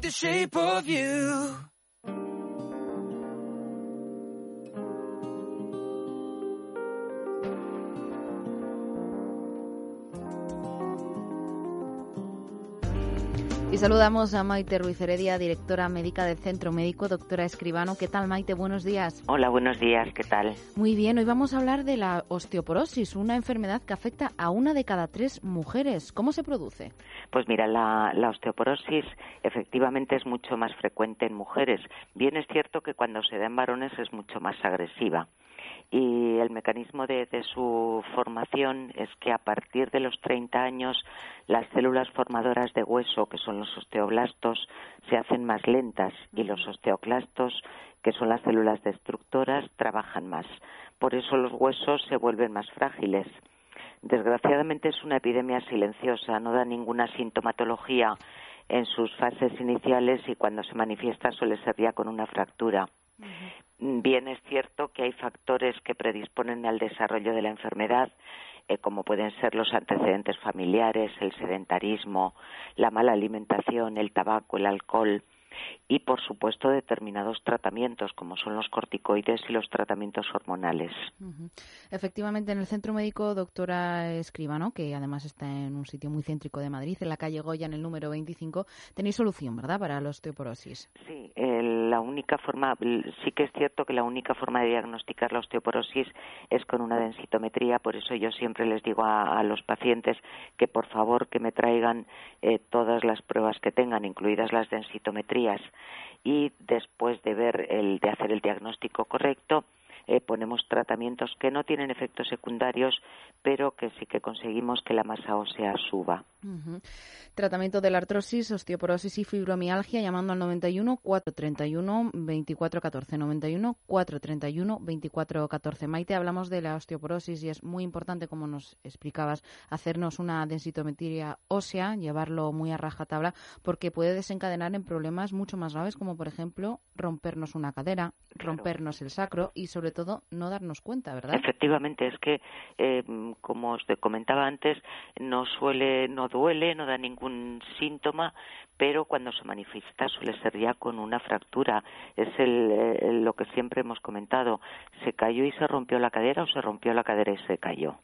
Y saludamos a Maite Ruiz Heredia, directora médica del Centro Médico Doctora Escribano. ¿Qué tal, Maite? Buenos días. Hola, buenos días. ¿Qué tal? Muy bien. Hoy vamos a hablar de la osteoporosis, una enfermedad que afecta a 1 de cada 3 mujeres. ¿Cómo se produce? Pues mira, la osteoporosis efectivamente es mucho más frecuente en mujeres. Bien es cierto que cuando se da en varones es mucho más agresiva. Y el mecanismo de su formación es que a partir de los 30 años las células formadoras de hueso, que son los osteoblastos, se hacen más lentas y los osteoclastos, que son las células destructoras, trabajan más. Por eso los huesos se vuelven más frágiles. Desgraciadamente es una epidemia silenciosa, no da ninguna sintomatología en sus fases iniciales y cuando se manifiesta suele ser ya con una fractura. Bien es cierto que hay factores que predisponen al desarrollo de la enfermedad, como pueden ser los antecedentes familiares, el sedentarismo, la mala alimentación, el tabaco, el alcohol y, por supuesto, determinados tratamientos, como son los corticoides y los tratamientos hormonales. Efectivamente, en el Centro Médico Doctora Escribano, que además está en un sitio muy céntrico de Madrid, en la calle Goya, en el número 25, tenéis solución, ¿verdad?, para la osteoporosis. Sí, la única forma, sí que es cierto que la única forma de diagnosticar la osteoporosis es con una densitometría, por eso yo siempre les digo a los pacientes que por favor que me traigan todas las pruebas que tengan, incluidas las densitometrías, y después de hacer el diagnóstico correcto, ponemos tratamientos que no tienen efectos secundarios, pero que sí que conseguimos que la masa ósea suba. Tratamiento de la artrosis, osteoporosis y fibromialgia llamando al 91 431 2414, 91 431 2414. Maite, hablamos de la osteoporosis y es muy importante, como nos explicabas, hacernos una densitometría ósea, llevarlo muy a rajatabla, porque puede desencadenar en problemas mucho más graves, como por ejemplo rompernos una cadera, rompernos el sacro y sobre todo no darnos cuenta, ¿verdad? Efectivamente, es que como os comentaba antes, no duele, no da ningún síntoma, pero cuando se manifiesta suele ser ya con una fractura. Es lo que siempre hemos comentado, se cayó y se rompió la cadera o se rompió la cadera y se cayó.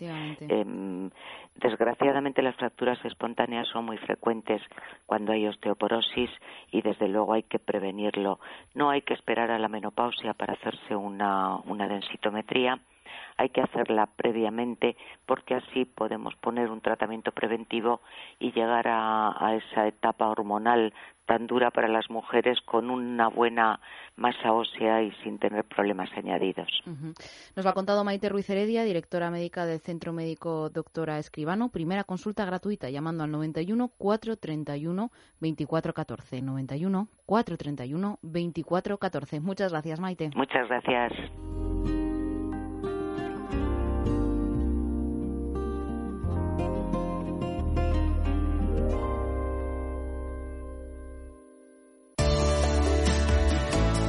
Desgraciadamente las fracturas espontáneas son muy frecuentes cuando hay osteoporosis y desde luego hay que prevenirlo. No hay que esperar a la menopausia para hacerse una densitometría, hay que hacerla previamente porque así podemos poner un tratamiento preventivo y llegar a esa etapa hormonal tan dura para las mujeres con una buena masa ósea y sin tener problemas añadidos. Nos lo ha contado Maite Ruiz Heredia, directora médica del Centro Médico Doctora Escribano. Primera consulta gratuita llamando al 91 431 2414. 91 431 2414. Muchas gracias, Maite. Muchas gracias.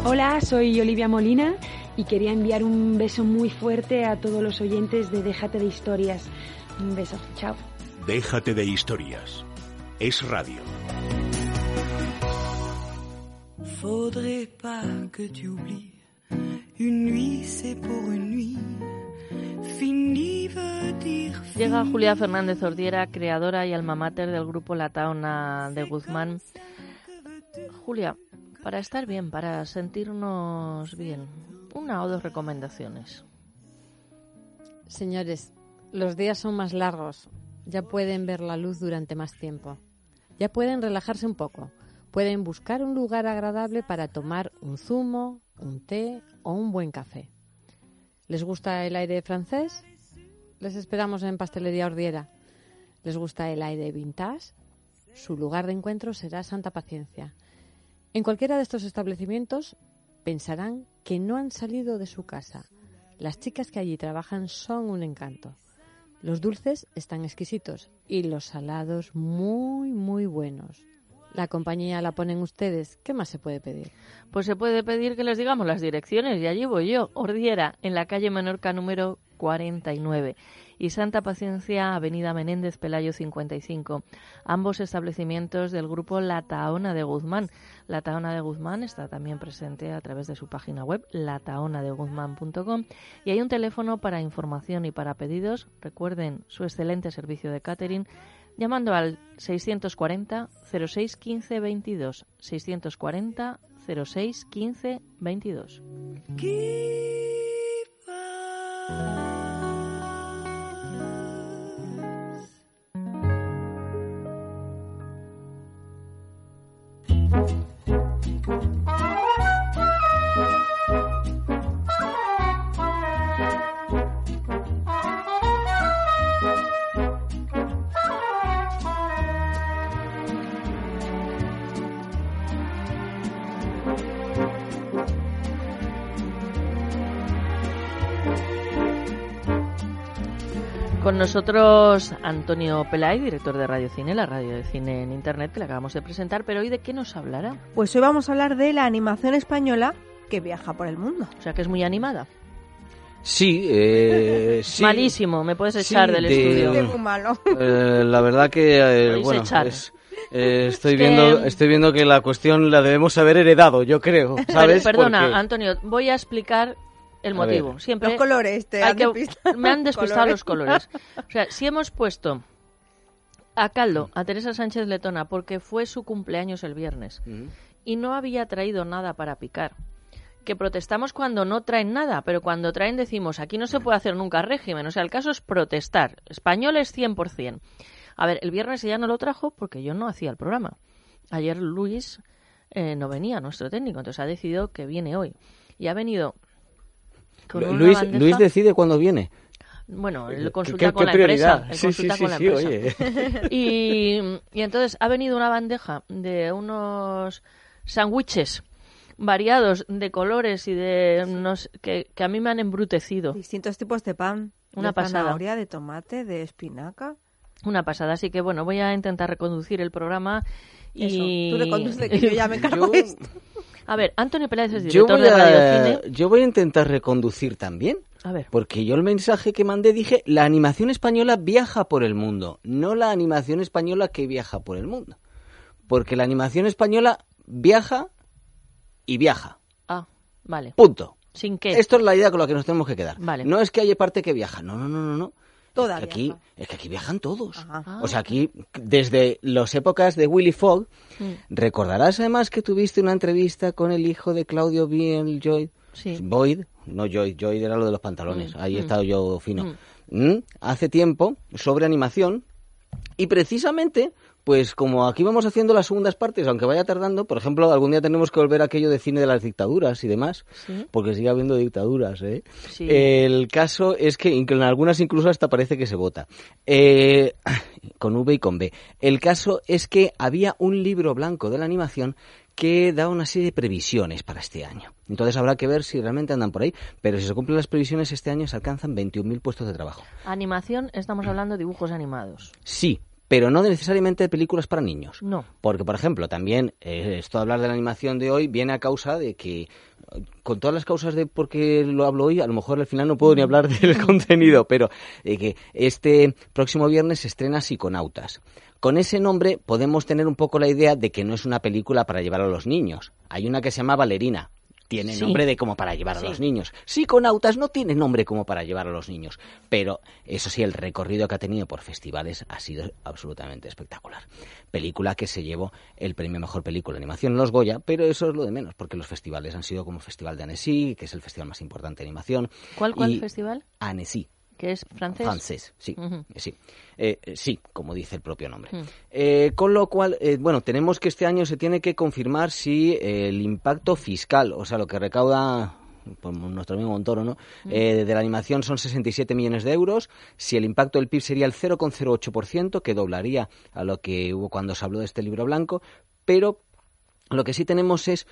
Hola, soy Olivia Molina y quería enviar un beso muy fuerte a todos los oyentes de Déjate de Historias. Un beso, chao. Déjate de Historias. Es radio. Faudrait pas que tu oublies. Une nuit, c'est pour une nuit. Fini veut dire fini. Llega Julia Fernández Ordiera, creadora y alma mater del grupo La Taona de Guzmán. Julia, para estar bien, para sentirnos bien, una o dos recomendaciones. Señores, los días son más largos. Ya pueden ver la luz durante más tiempo. Ya pueden relajarse un poco. Pueden buscar un lugar agradable para tomar un zumo, un té o un buen café. ¿Les gusta el aire francés? Les esperamos en Pastelería Ordiera. ¿Les gusta el aire vintage? Su lugar de encuentro será Santa Paciencia. En cualquiera de estos establecimientos pensarán que no han salido de su casa. Las chicas que allí trabajan son un encanto. Los dulces están exquisitos y los salados muy, muy buenos. La compañía la ponen ustedes. ¿Qué más se puede pedir? Pues se puede pedir que les digamos las direcciones. Y allí voy yo. Ordiera, en la calle Menorca número 49. Y Santa Paciencia, avenida Menéndez Pelayo 55. Ambos establecimientos del grupo La Taona de Guzmán. La Taona de Guzmán está también presente a través de su página web, lataonadeguzmán.com. Y hay un teléfono para información y para pedidos. Recuerden su excelente servicio de catering, llamando al 640 06 15 22. 640 06 15 22. Con nosotros Antonio Pelay, director de Radio Cine, la radio de cine en Internet que le acabamos de presentar. Pero ¿hoy de qué nos hablará? Pues hoy vamos a hablar de la animación española que viaja por el mundo. O sea, que es muy animada. Sí, sí. Malísimo, me puedes echar del estudio. Es muy malo. La verdad que, bueno, estoy viendo que la cuestión la debemos haber heredado, yo creo, ¿sabes? Perdona, Porque... Antonio, voy a explicar el motivo. Siempre los colores, me han despistado los colores. O sea, si hemos puesto a caldo a Teresa Sánchez Letona porque fue su cumpleaños el viernes y no había traído nada para picar, que protestamos cuando no traen nada, pero cuando traen decimos, aquí no se puede hacer nunca régimen. O sea, el caso es protestar. Españoles 100%. A ver, el viernes ella no lo trajo porque yo no hacía el programa. Ayer Luis no venía, nuestro técnico, entonces ha decidido que viene hoy. Y ha venido con una bandeja. Luis decide cuándo viene. Bueno, él consulta con la empresa. Oye. Y entonces ha venido una bandeja de unos sándwiches variados de colores y de que a mí me han embrutecido. Distintos tipos de pan. Una de pasada. Zanahoria, de tomate, de espinaca. Una pasada. Así que bueno, voy a intentar reconducir el programa. Y... Eso, tú reconduce, que yo ya me encargo de esto. A ver, Antonio Peláez es director de Radio Cine. Yo voy a intentar reconducir también. A ver. Porque yo el mensaje que mandé dije, la animación española viaja por el mundo, no la animación española que viaja por el mundo. Porque la animación española viaja y viaja. Ah, vale. Punto. ¿Sin qué? Esto es la idea con la que nos tenemos que quedar. Vale. No es que haya parte que viaja, no. Toda Es que aquí viajan todos. Ajá. O sea, aquí, desde las épocas de Willy Fogg, recordarás además que tuviste una entrevista con el hijo de Claudio Joy. Sí. Boyd, no Joy era lo de los pantalones. Ahí he estado yo fino. Hace tiempo, sobre animación, y precisamente, pues como aquí vamos haciendo las segundas partes, aunque vaya tardando, por ejemplo, algún día tenemos que volver a aquello de cine de las dictaduras y demás, porque sigue habiendo dictaduras, ¿eh? Sí. El caso es que en algunas incluso hasta parece que se vota. Con V y con B. El caso es que había un libro blanco de la animación que da una serie de previsiones para este año. Entonces habrá que ver si realmente andan por ahí, pero si se cumplen las previsiones este año se alcanzan 21.000 puestos de trabajo. Animación, estamos hablando de dibujos animados. Sí, pero no necesariamente de películas para niños. No. Porque, por ejemplo, también esto de hablar de la animación de hoy viene a causa de que con todas las causas de por qué lo hablo hoy, a lo mejor al final no puedo ni hablar del contenido, pero que este próximo viernes se estrena Psiconautas. Con ese nombre podemos tener un poco la idea de que no es una película para llevar a los niños. Hay una que se llama Valerina. Tiene nombre de como para llevar a los niños. Psiconautas no tiene nombre como para llevar a los niños. Pero, eso sí, el recorrido que ha tenido por festivales ha sido absolutamente espectacular. Película que se llevó el premio Mejor Película de Animación en los Goya, pero eso es lo de menos, porque los festivales han sido como el Festival de Annecy, que es el festival más importante de animación. ¿Cuál festival? Annecy. ¿Que es francés? Francés, sí. Uh-huh. Sí, como dice el propio nombre. Con lo cual, tenemos que este año se tiene que confirmar si el impacto fiscal, o sea, lo que recauda por nuestro amigo Montoro, ¿no? De la animación son 67 millones de euros. Si el impacto del PIB sería el 0,08%, que doblaría a lo que hubo cuando se habló de este libro blanco. Pero lo que sí tenemos es,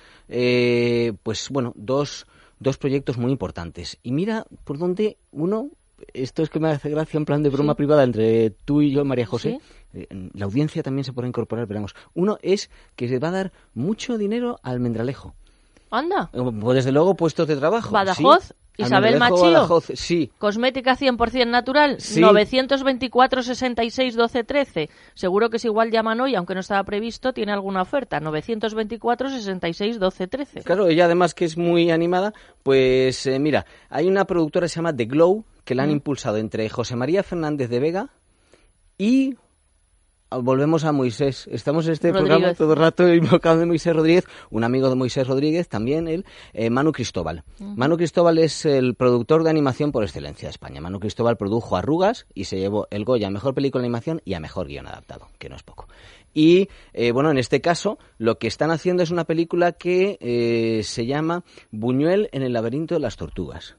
dos proyectos muy importantes. Y mira por dónde uno... Esto es que me hace gracia en plan de broma privada entre tú y yo, María José. ¿Sí? La audiencia también se puede incorporar, veremos. Uno es que se va a dar mucho dinero al Almendralejo. ¡Anda! Pues desde luego puestos de trabajo. Badajoz, sí. Isabel Machío. Badajoz, sí. Cosmética 100% natural, sí. 924 66 12 13. Seguro que si igual llaman hoy, aunque no estaba previsto, tiene alguna oferta. 924 66 12 13. Claro, ella además que es muy animada, pues mira, hay una productora que se llama The Glow, que la han impulsado entre José María Fernández de Vega y... Volvemos a Moisés. Estamos en este programa todo el rato invocando a Moisés Rodríguez, un amigo de Moisés Rodríguez, también él, Manu Cristóbal. Manu Cristóbal es el productor de animación por excelencia de España. Manu Cristóbal produjo Arrugas y se llevó el Goya a Mejor Película de Animación y a Mejor Guión Adaptado, que no es poco. Y, en este caso, lo que están haciendo es una película que se llama Buñuel en el laberinto de las tortugas.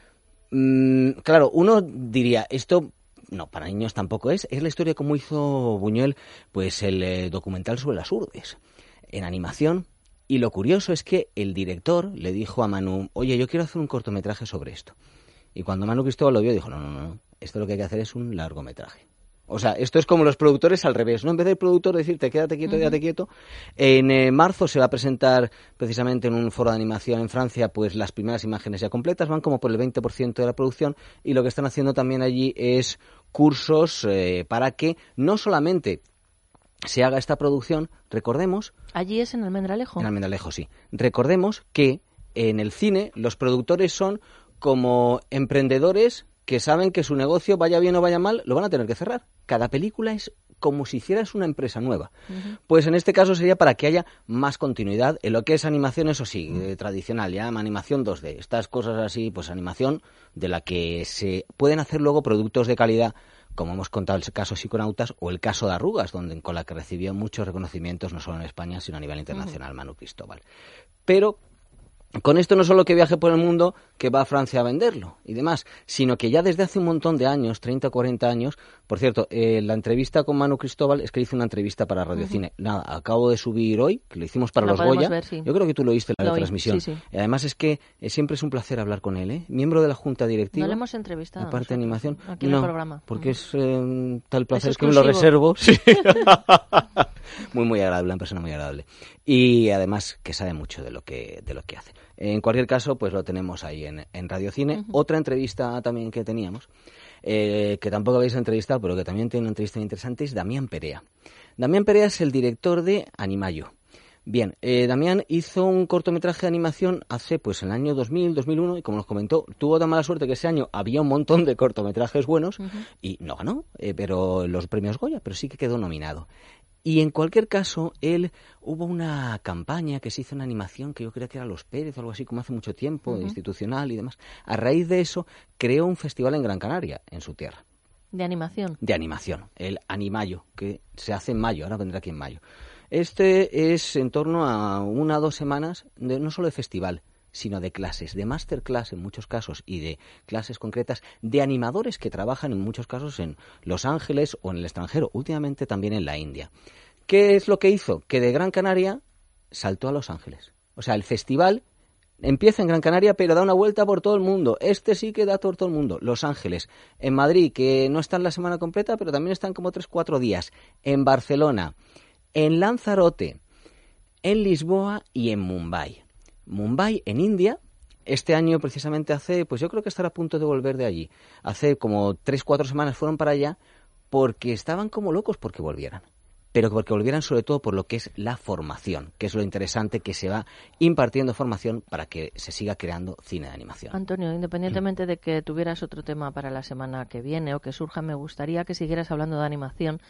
Claro, uno diría, esto... No, para niños tampoco es. Es la historia como hizo Buñuel, pues el documental sobre las urbes, en animación. Y lo curioso es que el director le dijo a Manu, oye, yo quiero hacer un cortometraje sobre esto. Y cuando Manu Cristóbal lo vio, dijo, no, esto lo que hay que hacer es un largometraje. O sea, esto es como los productores al revés, ¿no? En vez del productor decirte, quédate quieto, en marzo se va a presentar precisamente en un foro de animación en Francia, pues las primeras imágenes ya completas, van como por el 20% de la producción, y lo que están haciendo también allí es cursos para que no solamente se haga esta producción, recordemos... ¿Allí es en Almendralejo? En Almendralejo, sí. Recordemos que en el cine los productores son como emprendedores que saben que su negocio, vaya bien o vaya mal, lo van a tener que cerrar. Cada película es como si hicieras una empresa nueva. Pues en este caso sería para que haya más continuidad en lo que es animación, eso sí, tradicional, ya animación 2D. Estas cosas así, pues animación de la que se pueden hacer luego productos de calidad, como hemos contado el caso Psiconautas o el caso de Arrugas, con la que recibió muchos reconocimientos, no solo en España, sino a nivel internacional, Manu Cristóbal. Pero... con esto no solo que viaje por el mundo, que va a Francia a venderlo y demás, sino que ya desde hace un montón de años, 30 o 40 años, por cierto, la entrevista con Manu Cristóbal es que hice una entrevista para Radio Cine. Nada, acabo de subir hoy, que lo hicimos para los Goya. Ver, sí. Yo creo que tú lo oíste en la transmisión. Sí. Y además es que siempre es un placer hablar con él, miembro de la Junta Directiva. No le hemos entrevistado. La parte de animación. Aquí en el programa. Porque es tal placer, es que me lo reservo. Sí. Muy agradable, una persona muy agradable. Y además que sabe mucho de lo que hace. En cualquier caso, pues lo tenemos ahí en Radio Cine. Otra entrevista también que teníamos, que tampoco habéis entrevistado, pero que también tiene una entrevista interesante, es Damián Perea. Damián Perea es el director de Animayo. Bien, Damián hizo un cortometraje de animación hace, pues, en el año 2000, 2001, y como nos comentó, tuvo tan mala suerte que ese año había un montón de cortometrajes buenos, y no ganó, pero los premios Goya, pero sí que quedó nominado. Y en cualquier caso, hubo una campaña que se hizo en animación, que yo creo que era Los Pérez o algo así, como hace mucho tiempo, institucional y demás. A raíz de eso, creó un festival en Gran Canaria, en su tierra. ¿De animación? De animación, el Animayo, que se hace en mayo, ahora vendrá aquí en mayo. Este es en torno a 1 o 2 semanas, no solo de festival, sino de clases, de masterclass en muchos casos y de clases concretas de animadores que trabajan en muchos casos en Los Ángeles o en el extranjero, últimamente también en la India. ¿Qué es lo que hizo? Que de Gran Canaria saltó a Los Ángeles. O sea, el festival empieza en Gran Canaria, pero da una vuelta por todo el mundo. Este sí que da por todo el mundo. Los Ángeles. En Madrid, que no están la semana completa, pero también están como 3-4 días. En Barcelona, en Lanzarote, en Lisboa y en Mumbai. Mumbai, en India. Este año, precisamente pues yo creo que estará a punto de volver de allí. Hace como 3-4 semanas fueron para allá porque estaban como locos porque volvieran. Pero porque volvieran sobre todo por lo que es la formación, que es lo interesante, que se va impartiendo formación para que se siga creando cine de animación. Antonio, independientemente de que tuvieras otro tema para la semana que viene o que surja, me gustaría que siguieras hablando de animación.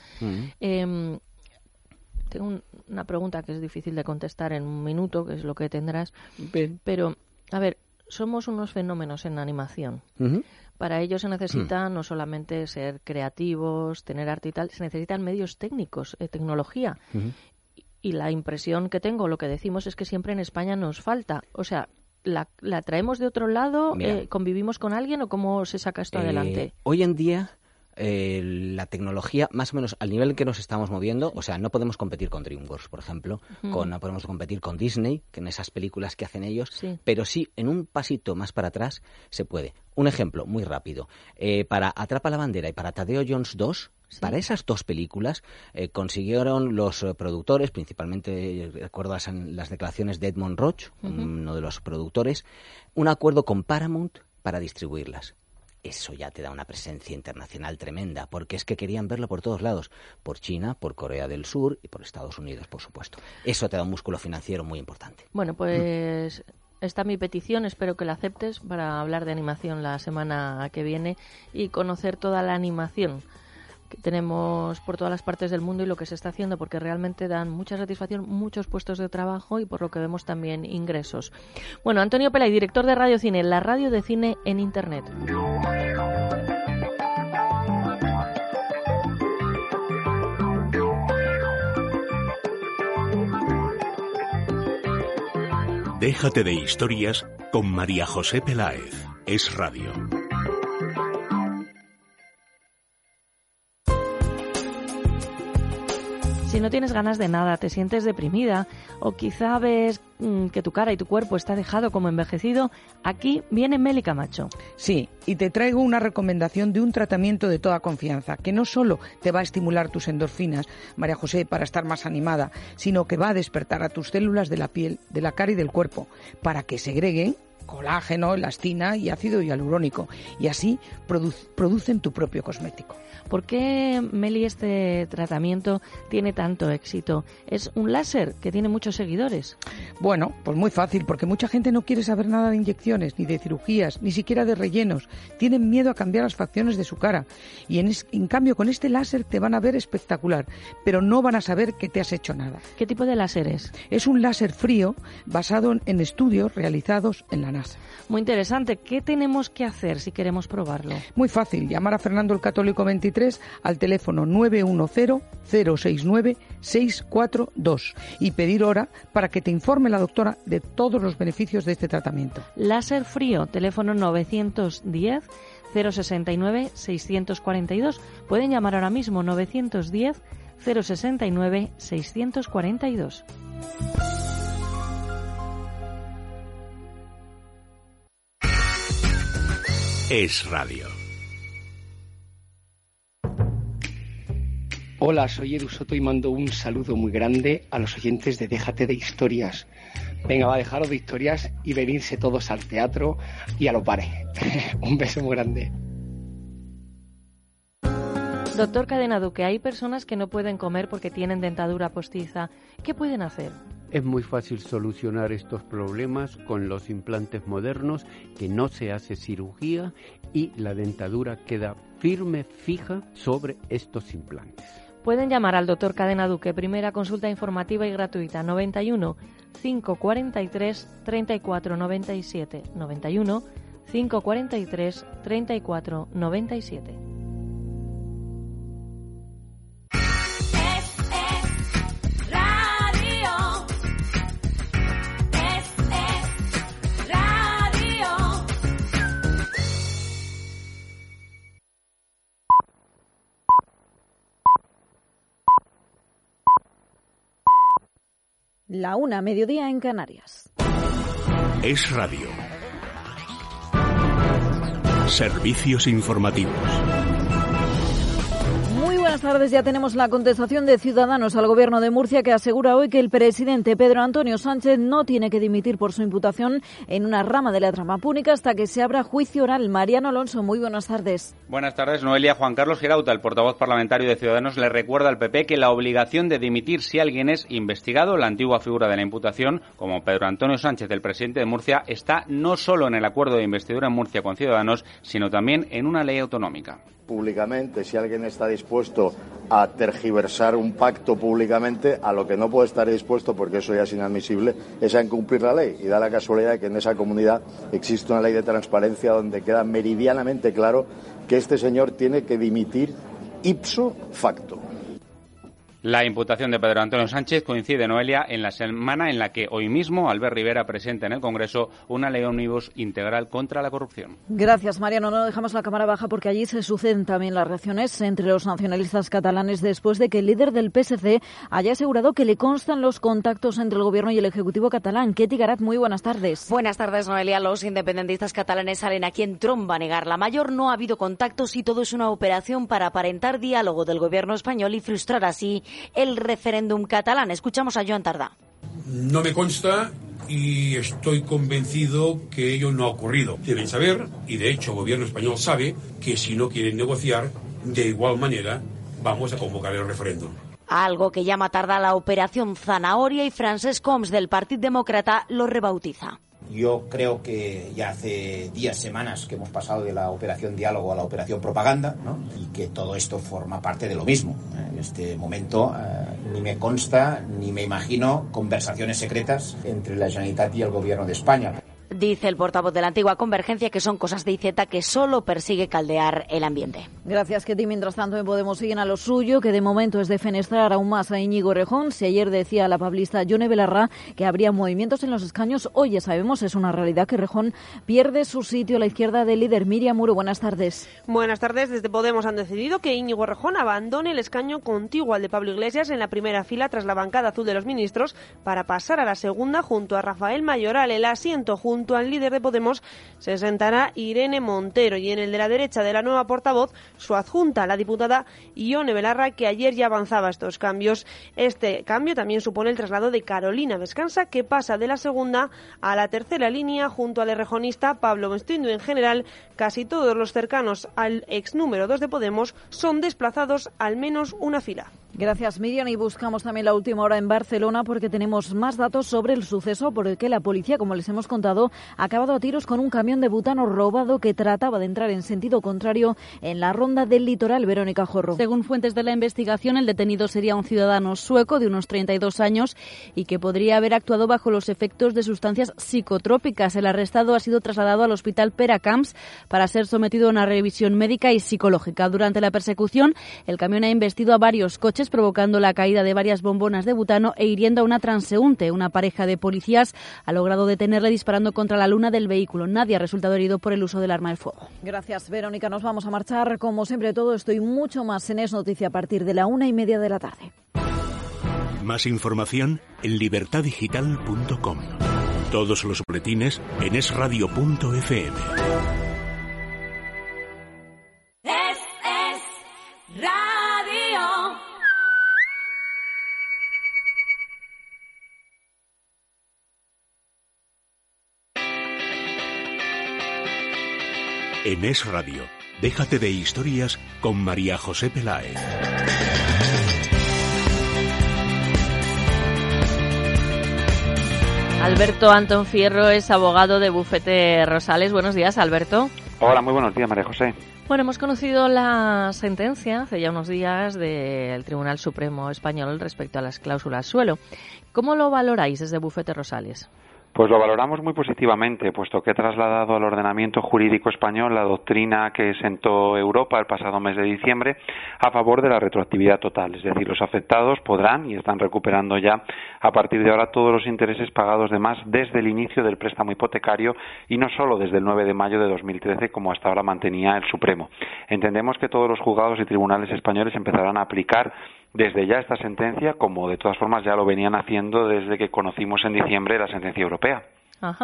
Tengo una pregunta que es difícil de contestar en un minuto, que es lo que tendrás. Bien. Pero, a ver, somos unos fenómenos en animación. Para ello se necesita no solamente ser creativos, tener arte y tal, se necesitan medios técnicos, tecnología. Y la impresión que tengo, lo que decimos es que siempre en España nos falta. O sea, ¿la traemos de otro lado? ¿Convivimos con alguien o cómo se saca esto adelante? Hoy en día la tecnología, más o menos al nivel en que nos estamos moviendo, o sea, no podemos competir con DreamWorks, por ejemplo, no podemos competir con Disney, que en esas películas que hacen ellos, pero sí, en un pasito más para atrás se puede. Un ejemplo muy rápido, para Atrapa la bandera y para Tadeo Jones 2, para esas dos películas consiguieron los productores, principalmente recuerdo las declaraciones de Edmond Roach, uno de los productores, un acuerdo con Paramount para distribuirlas. Eso ya te da una presencia internacional tremenda, porque es que querían verlo por todos lados, por China, por Corea del Sur y por Estados Unidos, por supuesto. Eso te da un músculo financiero muy importante. Bueno, pues está mi petición, espero que la aceptes para hablar de animación la semana que viene y conocer toda la animación que tenemos por todas las partes del mundo y lo que se está haciendo, porque realmente dan mucha satisfacción, muchos puestos de trabajo y por lo que vemos también ingresos. Bueno, Antonio Pelay, director de Radio Cine, la radio de cine en Internet. Déjate de historias con María José Peláez. Es radio. Si no tienes ganas de nada, te sientes deprimida o quizá ves que tu cara y tu cuerpo está dejado como envejecido, aquí viene Meli Camacho. Sí, y te traigo una recomendación de un tratamiento de toda confianza, que no solo te va a estimular tus endorfinas, María José, para estar más animada, sino que va a despertar a tus células de la piel, de la cara y del cuerpo, para que segreguen colágeno, elastina y ácido hialurónico, y así producen tu propio cosmético. ¿Por qué, Meli, este tratamiento tiene tanto éxito? ¿Es un láser que tiene muchos seguidores? Bueno, pues muy fácil, porque mucha gente no quiere saber nada de inyecciones, ni de cirugías, ni siquiera de rellenos. Tienen miedo a cambiar las facciones de su cara. Y en cambio, con este láser te van a ver espectacular, pero no van a saber que te has hecho nada. ¿Qué tipo de láser es? Es un láser frío basado en estudios realizados en la NASA. Muy interesante. ¿Qué tenemos que hacer si queremos probarlo? Muy fácil. Llamar a Fernando el Católico 23 al teléfono 910-069-642 y pedir hora para que te informe la doctora de todos los beneficios de este tratamiento. Láser frío, teléfono 910-069-642. Pueden llamar ahora mismo 910-069-642. Es radio. Hola, soy Edu Soto y mando un saludo muy grande a los oyentes de Déjate de Historias. Venga, va, dejaros de historias y venirse todos al teatro y a los bares. Un beso muy grande. Doctor Cadena Duque, hay personas que no pueden comer porque tienen dentadura postiza. ¿Qué pueden hacer? Es muy fácil solucionar estos problemas con los implantes modernos, que no se hace cirugía y la dentadura queda firme, fija sobre estos implantes. Pueden llamar al doctor Cadena Duque, primera consulta informativa y gratuita, 91 543 34 97, 91 543 34 97. La 1, mediodía en Canarias. Es radio. Servicios informativos. Muy buenas buenas tardes. Ya tenemos la contestación de Ciudadanos al Gobierno de Murcia, que asegura hoy que el presidente Pedro Antonio Sánchez no tiene que dimitir por su imputación en una rama de la trama púnica hasta que se abra juicio oral. Mariano Alonso, muy buenas tardes. Buenas tardes, Noelia. Juan Carlos Girauta, el portavoz parlamentario de Ciudadanos, le recuerda al PP que la obligación de dimitir si alguien es investigado, la antigua figura de la imputación, como Pedro Antonio Sánchez, el presidente de Murcia, está no solo en el acuerdo de investidura en Murcia con Ciudadanos, sino también en una ley autonómica. Públicamente, si alguien está dispuesto a tergiversar un pacto públicamente, a lo que no puede estar dispuesto, porque eso ya es inadmisible, es a incumplir la ley. Y da la casualidad de que en esa comunidad existe una ley de transparencia donde queda meridianamente claro que este señor tiene que dimitir ipso facto. La imputación de Pedro Antonio Sánchez coincide, Noelia, en la semana en la que hoy mismo Albert Rivera presenta en el Congreso una ley ómnibus integral contra la corrupción. Gracias, Mariano. No dejamos la cámara baja porque allí se suceden también las reacciones entre los nacionalistas catalanes después de que el líder del PSC haya asegurado que le constan los contactos entre el Gobierno y el Ejecutivo catalán. Ketty Garat, muy buenas tardes. Buenas tardes, Noelia. Los independentistas catalanes salen aquí en tromba a negar. La mayor no ha habido contactos y todo es una operación para aparentar diálogo del Gobierno español y frustrar así el referéndum catalán. Escuchamos a Joan Tardá. No me consta y estoy convencido que ello no ha ocurrido. Deben saber, y de hecho el gobierno español sabe, que si no quieren negociar, de igual manera vamos a convocar el referéndum. Algo que llama Tardá la operación Zanahoria, y Francesc Homs del Partit Demòcrata lo rebautiza. Yo creo que ya hace días, semanas que hemos pasado de la operación diálogo a la operación propaganda, ¿no? Y que todo esto forma parte de lo mismo. En este momento ni me consta ni me imagino conversaciones secretas entre la Generalitat y el Gobierno de España. Dice el portavoz de la antigua Convergencia que son cosas de Iceta, que solo persigue caldear el ambiente. Gracias, Ketty. Mientras tanto, en Podemos siguen a lo suyo, que de momento es defenestrar aún más a Íñigo Errejón. Si ayer decía la pablista Yone Belarra que habría movimientos en los escaños, hoy ya sabemos, es una realidad, que Errejón pierde su sitio a la izquierda del líder. Miriam Muro, buenas tardes. Buenas tardes. Desde Podemos han decidido que Íñigo Errejón abandone el escaño contiguo al de Pablo Iglesias en la primera fila tras la bancada azul de los ministros para pasar a la segunda junto a Rafael Mayoral. El asiento junto al líder de Podemos se sentará Irene Montero, y en el de la derecha de la nueva portavoz, su adjunta, la diputada Ione Belarra, que ayer ya avanzaba estos cambios. Este cambio también supone el traslado de Carolina Vescansa, que pasa de la segunda a la tercera línea junto al errejonista Pablo Mestindo. En general, casi todos los cercanos al ex número 2 de Podemos son desplazados al menos una fila. Gracias, Miriam. Y buscamos también la última hora en Barcelona porque tenemos más datos sobre el suceso por el que la policía, como les hemos contado, ha acabado a tiros con un camión de butano robado que trataba de entrar en sentido contrario en la ronda del litoral. Verónica Jorro. Según fuentes de la investigación, el detenido sería un ciudadano sueco de unos 32 años y que podría haber actuado bajo los efectos de sustancias psicotrópicas. El arrestado ha sido trasladado al hospital Peracamps para ser sometido a una revisión médica y psicológica. Durante la persecución, el camión ha embestido a varios coches, provocando la caída de varias bombonas de butano e hiriendo a una transeúnte. Una pareja de policías ha logrado detenerle disparando contra la luna del vehículo. Nadie ha resultado herido por el uso del arma de fuego. Gracias, Verónica. Nos vamos a marchar. Como siempre, todo esto y mucho más en Es Noticia a partir de la 1:30 de la tarde. Más información en libertadigital.com. Todos los boletines en esradio.fm. Es Radio. En Es Radio, déjate de historias con María José Peláez. Alberto Antón Fierro es abogado de Bufete Rosales. Buenos días, Alberto. Hola, muy buenos días, María José. Bueno, hemos conocido la sentencia hace ya unos días del Tribunal Supremo Español respecto a las cláusulas suelo. ¿Cómo lo valoráis desde Bufete Rosales? Pues lo valoramos muy positivamente, puesto que ha trasladado al ordenamiento jurídico español la doctrina que sentó Europa el pasado mes de diciembre a favor de la retroactividad total. Es decir, los afectados podrán y están recuperando ya a partir de ahora todos los intereses pagados de más desde el inicio del préstamo hipotecario y no solo desde el 9 de mayo de 2013 como hasta ahora mantenía el Supremo. Entendemos que todos los juzgados y tribunales españoles empezarán a aplicar desde ya esta sentencia, como de todas formas ya lo venían haciendo desde que conocimos en diciembre la sentencia europea. Ajá.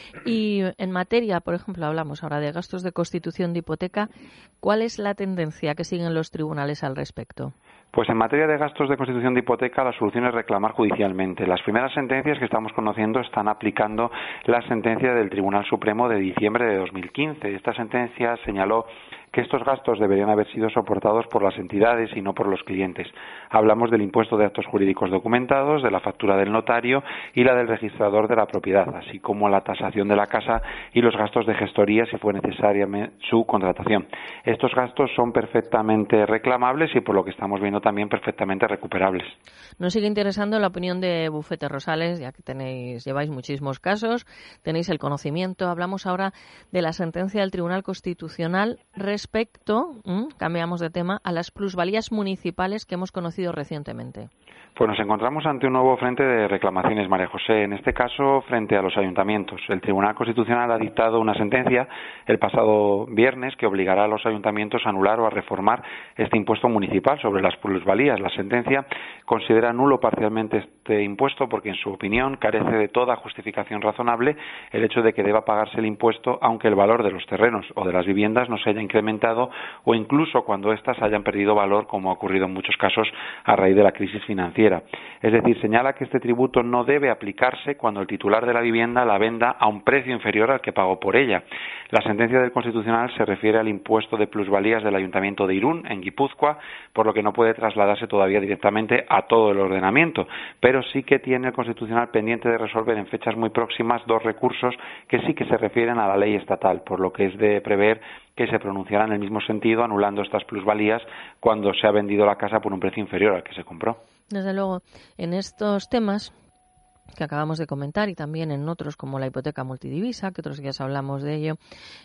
Y en materia, por ejemplo, hablamos ahora de gastos de constitución de hipoteca. ¿Cuál es la tendencia que siguen los tribunales al respecto? Pues en materia de gastos de constitución de hipoteca, la solución es reclamar judicialmente. Las primeras sentencias que estamos conociendo están aplicando la sentencia del Tribunal Supremo de diciembre de 2015. Esta sentencia señaló que estos gastos deberían haber sido soportados por las entidades y no por los clientes. Hablamos del impuesto de actos jurídicos documentados, de la factura del notario y la del registrador de la propiedad, así como la tasación de la casa y los gastos de gestoría si fue necesaria su contratación. Estos gastos son perfectamente reclamables y, por lo que estamos viendo, también perfectamente recuperables. Nos sigue interesando la opinión de Bufete Rosales, ya que lleváis muchísimos casos, tenéis el conocimiento. Hablamos ahora de la sentencia del Tribunal Constitucional respecto, cambiamos de tema, a las plusvalías municipales que hemos conocido recientemente. Pues nos encontramos ante un nuevo frente de reclamaciones, María José, en este caso frente a los ayuntamientos. El Tribunal Constitucional ha dictado una sentencia el pasado viernes que obligará a los ayuntamientos a anular o a reformar este impuesto municipal sobre las plusvalías. La sentencia considera nulo parcialmente este impuesto porque, en su opinión, carece de toda justificación razonable el hecho de que deba pagarse el impuesto aunque el valor de los terrenos o de las viviendas no se haya incrementado o incluso cuando éstas hayan perdido valor, como ha ocurrido en muchos casos a raíz de la crisis financiera. Es decir, señala que este tributo no debe aplicarse cuando el titular de la vivienda la venda a un precio inferior al que pagó por ella. La sentencia del Constitucional se refiere al impuesto de plusvalías del Ayuntamiento de Irún, en Guipúzcoa, por lo que no puede trasladarse todavía directamente a todo el ordenamiento, pero sí que tiene el Constitucional pendiente de resolver en fechas muy próximas dos recursos que sí que se refieren a la ley estatal, por lo que es de prever que se pronunciará en el mismo sentido, anulando estas plusvalías cuando se ha vendido la casa por un precio inferior al que se compró. Desde luego, en estos temas que acabamos de comentar y también en otros como la hipoteca multidivisa, que otros días hablamos de ello,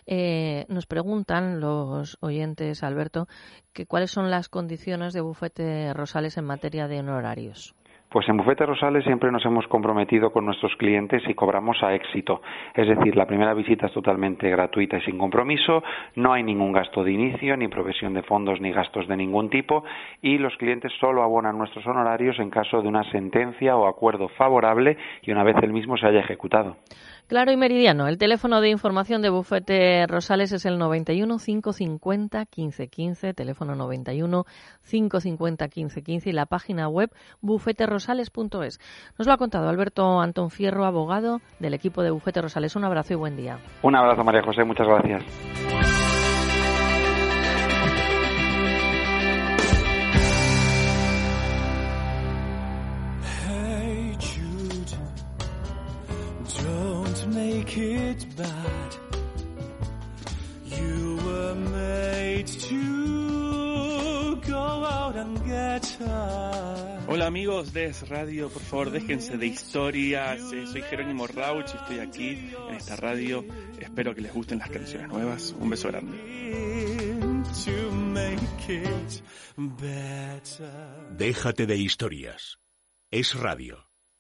nos preguntan los oyentes, Alberto, que cuáles son las condiciones de Bufete Rosales en materia de honorarios. Pues en Bufete Rosales siempre nos hemos comprometido con nuestros clientes y cobramos a éxito. Es decir, la primera visita es totalmente gratuita y sin compromiso, no hay ningún gasto de inicio, ni provisión de fondos ni gastos de ningún tipo, y los clientes solo abonan nuestros honorarios en caso de una sentencia o acuerdo favorable y una vez el mismo se haya ejecutado. Claro y meridiano. El teléfono de información de Bufete Rosales es el 91 550 1515, teléfono 91 550 1515 y la página web bufeterosales.es. Nos lo ha contado Alberto Antón Fierro, abogado del equipo de Bufete Rosales. Un abrazo y buen día. Un abrazo, María José. Muchas gracias. Make it bad. You were made to go out and get her. Hola amigos de Es Radio, por favor déjense de historias. Soy Jerónimo Rauch y estoy aquí en esta radio. Espero que les gusten las canciones nuevas. Un beso grande. Déjate de historias. Es Radio.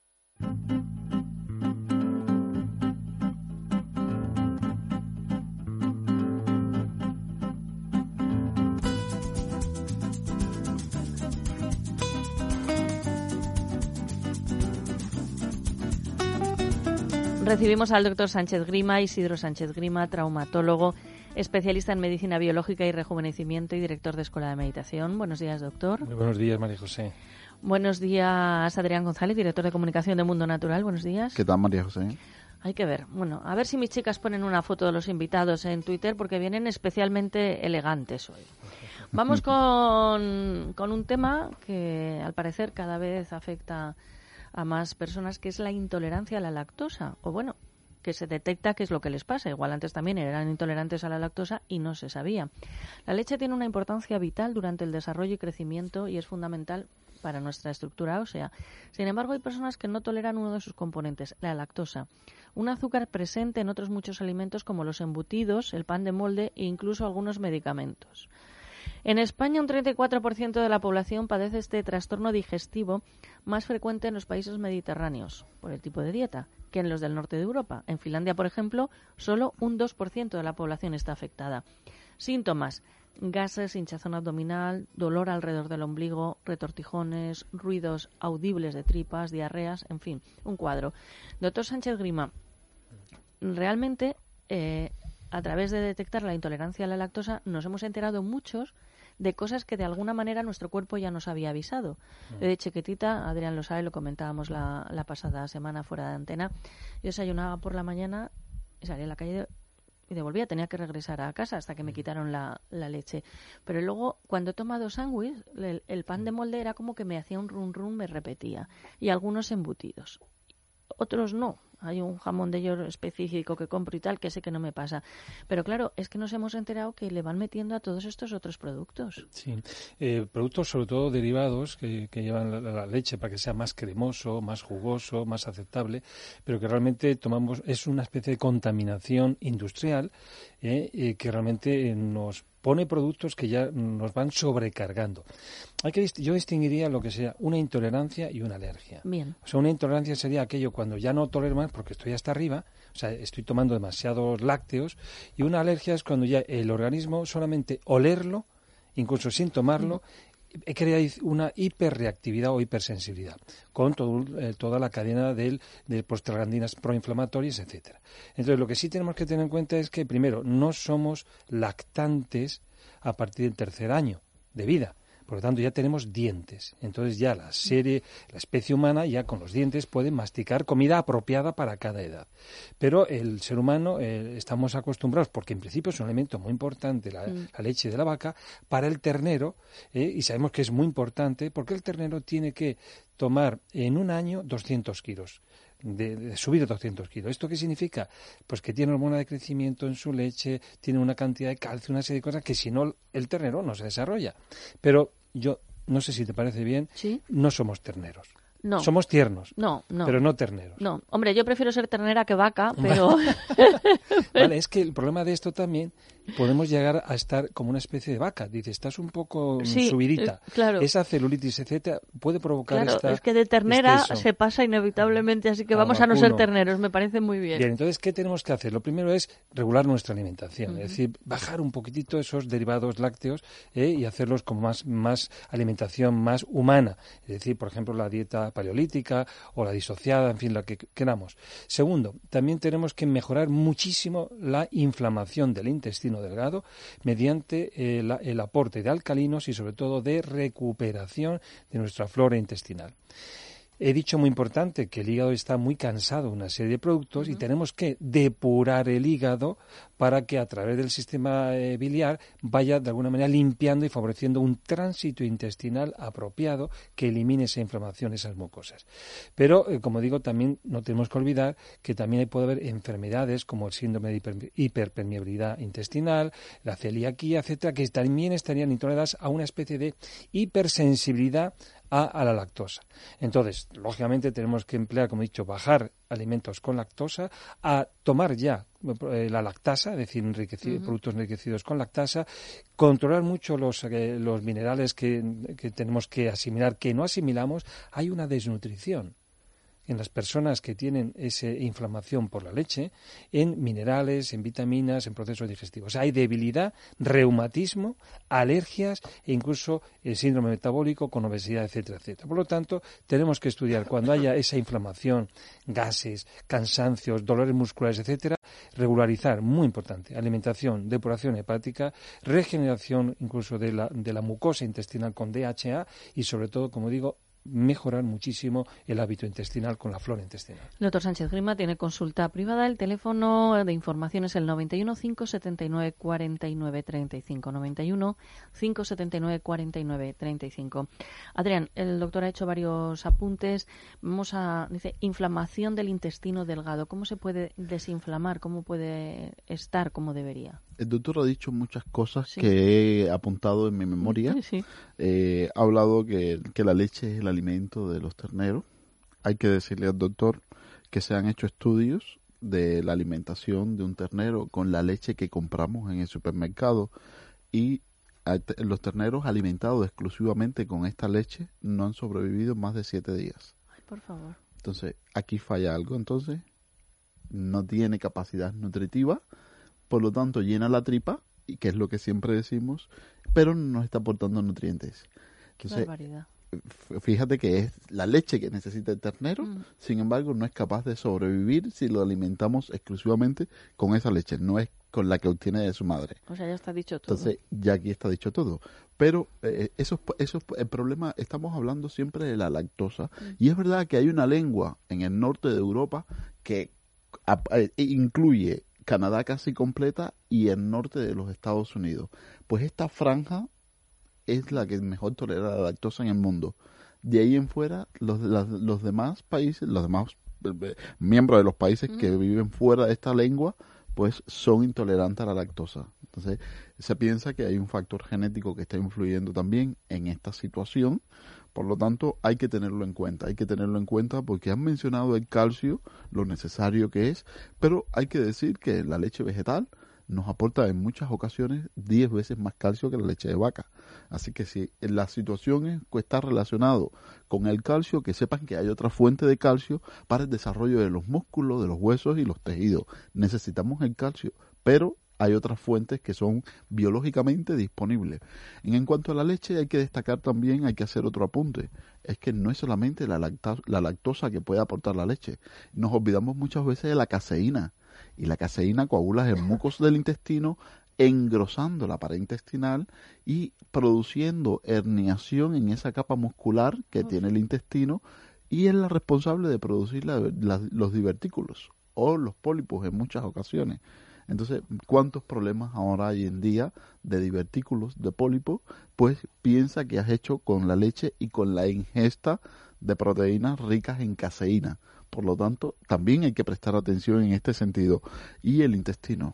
Recibimos al doctor Sánchez Grima, Isidro Sánchez Grima, traumatólogo, especialista en medicina biológica y rejuvenecimiento y director de Escuela de Meditación. Buenos días, doctor. Muy buenos días, María José. Buenos días, Adrián González, director de comunicación de Mundo Natural. Buenos días. ¿Qué tal, María José? Hay que ver. Bueno, a ver si mis chicas ponen una foto de los invitados en Twitter porque vienen especialmente elegantes hoy. Vamos con un tema que al parecer cada vez afecta a más personas, que es la intolerancia a la lactosa, o bueno, que se detecta qué es lo que les pasa. Igual antes también eran intolerantes a la lactosa y no se sabía. La leche tiene una importancia vital durante el desarrollo y crecimiento y es fundamental para nuestra estructura ósea. Sin embargo, hay personas que no toleran uno de sus componentes, la lactosa, un azúcar presente en otros muchos alimentos como los embutidos, el pan de molde e incluso algunos medicamentos. En España, un 34% de la población padece este trastorno digestivo, más frecuente en los países mediterráneos, por el tipo de dieta, que en los del norte de Europa. En Finlandia, por ejemplo, solo un 2% de la población está afectada. Síntomas: gases, hinchazón abdominal, dolor alrededor del ombligo, retortijones, ruidos audibles de tripas, diarreas, en fin, un cuadro. Doctor Sánchez Grima, realmente, a través de detectar la intolerancia a la lactosa, nos hemos enterado muchos de cosas que de alguna manera nuestro cuerpo ya nos había avisado. De chiquitita, Adrián lo sabe, lo comentábamos la pasada semana fuera de antena, yo desayunaba por la mañana y salía a la calle y devolvía, tenía que regresar a casa hasta que me quitaron la leche. Pero luego, cuando he tomado sándwich, el pan de molde era como que me hacía un run run, me repetía. Y algunos embutidos. Otros no. Hay un jamón de york específico que compro y tal, que sé que no me pasa. Pero claro, es que nos hemos enterado que le van metiendo a todos estos otros productos. Sí, productos sobre todo derivados que llevan la leche para que sea más cremoso, más jugoso, más aceptable, pero que realmente es una especie de contaminación industrial que realmente nos pone productos que ya nos van sobrecargando. Yo distinguiría lo que sea una intolerancia y una alergia. Bien. O sea, una intolerancia sería aquello cuando ya no tolero más porque estoy hasta arriba, o sea, estoy tomando demasiados lácteos, y una alergia es cuando ya el organismo solamente olerlo, incluso sin tomarlo, crea una hiperreactividad o hipersensibilidad con toda la cadena de prostaglandinas proinflamatorias, etcétera. Entonces, lo que sí tenemos que tener en cuenta es que, primero, no somos lactantes a partir del tercer año de vida. Por lo tanto, ya tenemos dientes. Entonces, ya la especie humana, ya con los dientes, puede masticar comida apropiada para cada edad. Pero el ser humano estamos acostumbrados, porque en principio es un elemento muy importante, la leche de la vaca, para el ternero, y sabemos que es muy importante, porque el ternero tiene que tomar en un año 200 kilos. De subir 200 kilos. ¿Esto qué significa? Pues que tiene hormona de crecimiento en su leche, tiene una cantidad de calcio, una serie de cosas que si no el ternero no se desarrolla. Pero yo no sé si te parece bien, ¿sí? No somos terneros. No. Somos tiernos, no. Pero no terneros. No, hombre, yo prefiero ser ternera que vaca, pero... Vale, es que el problema de esto también, podemos llegar a estar como una especie de vaca. Dice, estás un poco subidita. Claro. Esa celulitis, etcétera, puede provocar es que de ternera se pasa inevitablemente, así que vamos a no ser terneros, me parece muy bien. Bien, entonces, ¿qué tenemos que hacer? Lo primero es regular nuestra alimentación, es decir, bajar un poquitito esos derivados lácteos y hacerlos con más alimentación más humana. Es decir, por ejemplo, la dieta paleolítica o la disociada, en fin, la que queramos. Segundo, también tenemos que mejorar muchísimo la inflamación del intestino delgado mediante el aporte de alcalinos y sobre todo de recuperación de nuestra flora intestinal. He dicho muy importante que el hígado está muy cansado de una serie de productos y tenemos que depurar el hígado para que a través del sistema biliar vaya de alguna manera limpiando y favoreciendo un tránsito intestinal apropiado que elimine esa inflamación, esas mucosas. Pero, como digo, también no tenemos que olvidar que también puede haber enfermedades como el síndrome de hiperpermeabilidad intestinal, la celiaquía, etcétera, que también estarían intoleradas a una especie de hipersensibilidad a la lactosa. Entonces, lógicamente tenemos que emplear, como he dicho, bajar alimentos con lactosa, a tomar ya la lactasa, es decir, productos enriquecidos con lactasa, controlar mucho los minerales que tenemos que asimilar, que no asimilamos. Hay una desnutrición en las personas que tienen esa inflamación por la leche, en minerales, en vitaminas, en procesos digestivos. O sea, hay debilidad, reumatismo, alergias e incluso el síndrome metabólico con obesidad, etcétera, etcétera. Por lo tanto, tenemos que estudiar cuando haya esa inflamación, gases, cansancios, dolores musculares, etcétera, regularizar, muy importante, alimentación, depuración hepática, regeneración incluso de la mucosa intestinal con DHA y sobre todo, como digo, mejorar muchísimo el hábito intestinal con la flora intestinal. Doctor Sánchez Grima tiene consulta privada. El teléfono de información es el 91 579 49 35. 91 579 49 35. Adrián, el doctor ha hecho varios apuntes. Dice, inflamación del intestino delgado. ¿Cómo se puede desinflamar? ¿Cómo puede estar como debería? El doctor ha dicho muchas cosas que he apuntado en mi memoria. Sí. Ha hablado que la leche es el alimento de los terneros. Hay que decirle al doctor que se han hecho estudios de la alimentación de un ternero con la leche que compramos en el supermercado y los terneros alimentados exclusivamente con esta leche no han sobrevivido más de 7 días. Ay, por favor. Entonces, aquí falla algo. Entonces, no tiene capacidad nutritiva, por lo tanto llena la tripa, y que es lo que siempre decimos, pero no nos está aportando nutrientes. Entonces, barbaridad. fíjate que es la leche que necesita el ternero, sin embargo no es capaz de sobrevivir si lo alimentamos exclusivamente con esa leche, no es con la que obtiene de su madre. O sea, ya está dicho todo. Entonces, ya aquí está dicho todo. Pero el problema, estamos hablando siempre de la lactosa, y es verdad que hay una lengua en el norte de Europa que incluye Canadá casi completa y el norte de los Estados Unidos. Pues esta franja es la que mejor tolera la lactosa en el mundo. De ahí en fuera, los demás países, los demás miembros de los países que viven fuera de esta lengua, pues son intolerantes a la lactosa. Entonces, se piensa que hay un factor genético que está influyendo también en esta situación. Por lo tanto, hay que tenerlo en cuenta. Hay que tenerlo en cuenta porque han mencionado el calcio, lo necesario que es, pero hay que decir que la leche vegetal nos aporta en muchas ocasiones 10 veces más calcio que la leche de vaca. Así que si la situación está relacionado con el calcio, que sepan que hay otra fuente de calcio para el desarrollo de los músculos, de los huesos y los tejidos. Necesitamos el calcio, pero hay otras fuentes que son biológicamente disponibles. En cuanto a la leche, hay que destacar también, hay que hacer otro apunte. Es que no es solamente la lactosa que puede aportar la leche. Nos olvidamos muchas veces de la caseína. Y la caseína coagula el mucos del intestino, engrosando la pared intestinal y produciendo herniación en esa capa muscular que tiene el intestino, y es la responsable de producir los divertículos o los pólipos en muchas ocasiones. Entonces, ¿cuántos problemas ahora hay en día de divertículos, de pólipos? Pues piensa que has hecho con la leche y con la ingesta de proteínas ricas en caseína. Por lo tanto, también hay que prestar atención en este sentido. Y el intestino.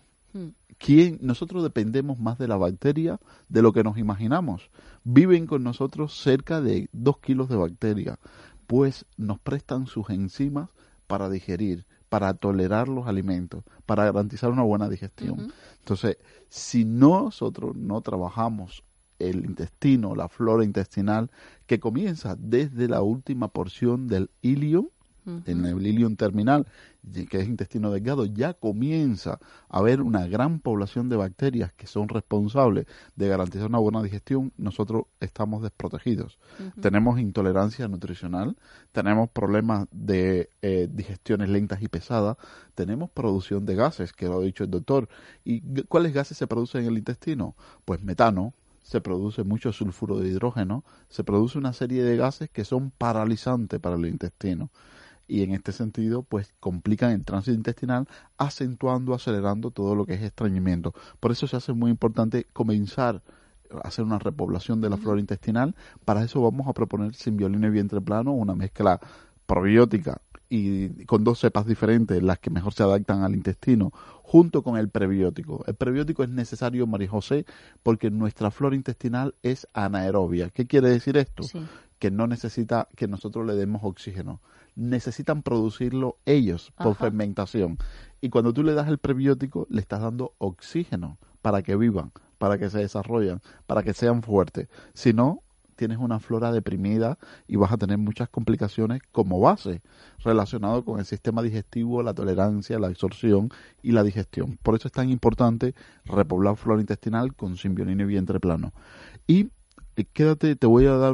Nosotros dependemos más de la bacteria de lo que nos imaginamos. Viven con nosotros cerca de 2 kilos de bacterias, pues nos prestan sus enzimas para digerir, para tolerar los alimentos, para garantizar una buena digestión. Entonces, si nosotros no trabajamos el intestino, la flora intestinal, que comienza desde la última porción del ilion, en el ilion terminal, que es intestino delgado, ya comienza a haber una gran población de bacterias que son responsables de garantizar una buena digestión, nosotros estamos desprotegidos. Tenemos intolerancia nutricional, tenemos problemas de digestiones lentas y pesadas, tenemos producción de gases, que lo ha dicho el doctor. ¿Y cuáles gases se producen en el intestino? Pues metano, se produce mucho sulfuro de hidrógeno, se produce una serie de gases que son paralizantes para el intestino. Y en este sentido, pues complican el tránsito intestinal, acentuando, acelerando todo lo que es estreñimiento. Por eso se hace muy importante comenzar a hacer una repoblación de la flora intestinal. Para eso vamos a proponer Symbiolino y vientre plano, una mezcla probiótica y con 2 cepas diferentes, las que mejor se adaptan al intestino, junto con el prebiótico. El prebiótico es necesario, María José, porque nuestra flora intestinal es anaerobia. ¿Qué quiere decir esto? Sí. Que no necesita que nosotros le demos oxígeno. Necesitan producirlo ellos por fermentación. Y cuando tú le das el prebiótico, le estás dando oxígeno para que vivan, para que se desarrollen, para que sean fuertes. Si no, tienes una flora deprimida y vas a tener muchas complicaciones como base relacionado con el sistema digestivo, la tolerancia, la absorción y la digestión. Por eso es tan importante repoblar flora intestinal con Symbiolino y vientre plano. Y quédate, te voy a dar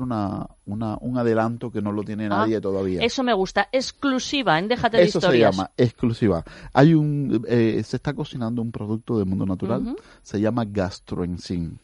un adelanto que no lo tiene nadie todavía. Eso me gusta, exclusiva en Déjate de Historias. Eso se llama exclusiva. Hay se está cocinando un producto del mundo natural, se llama Gastroenzym.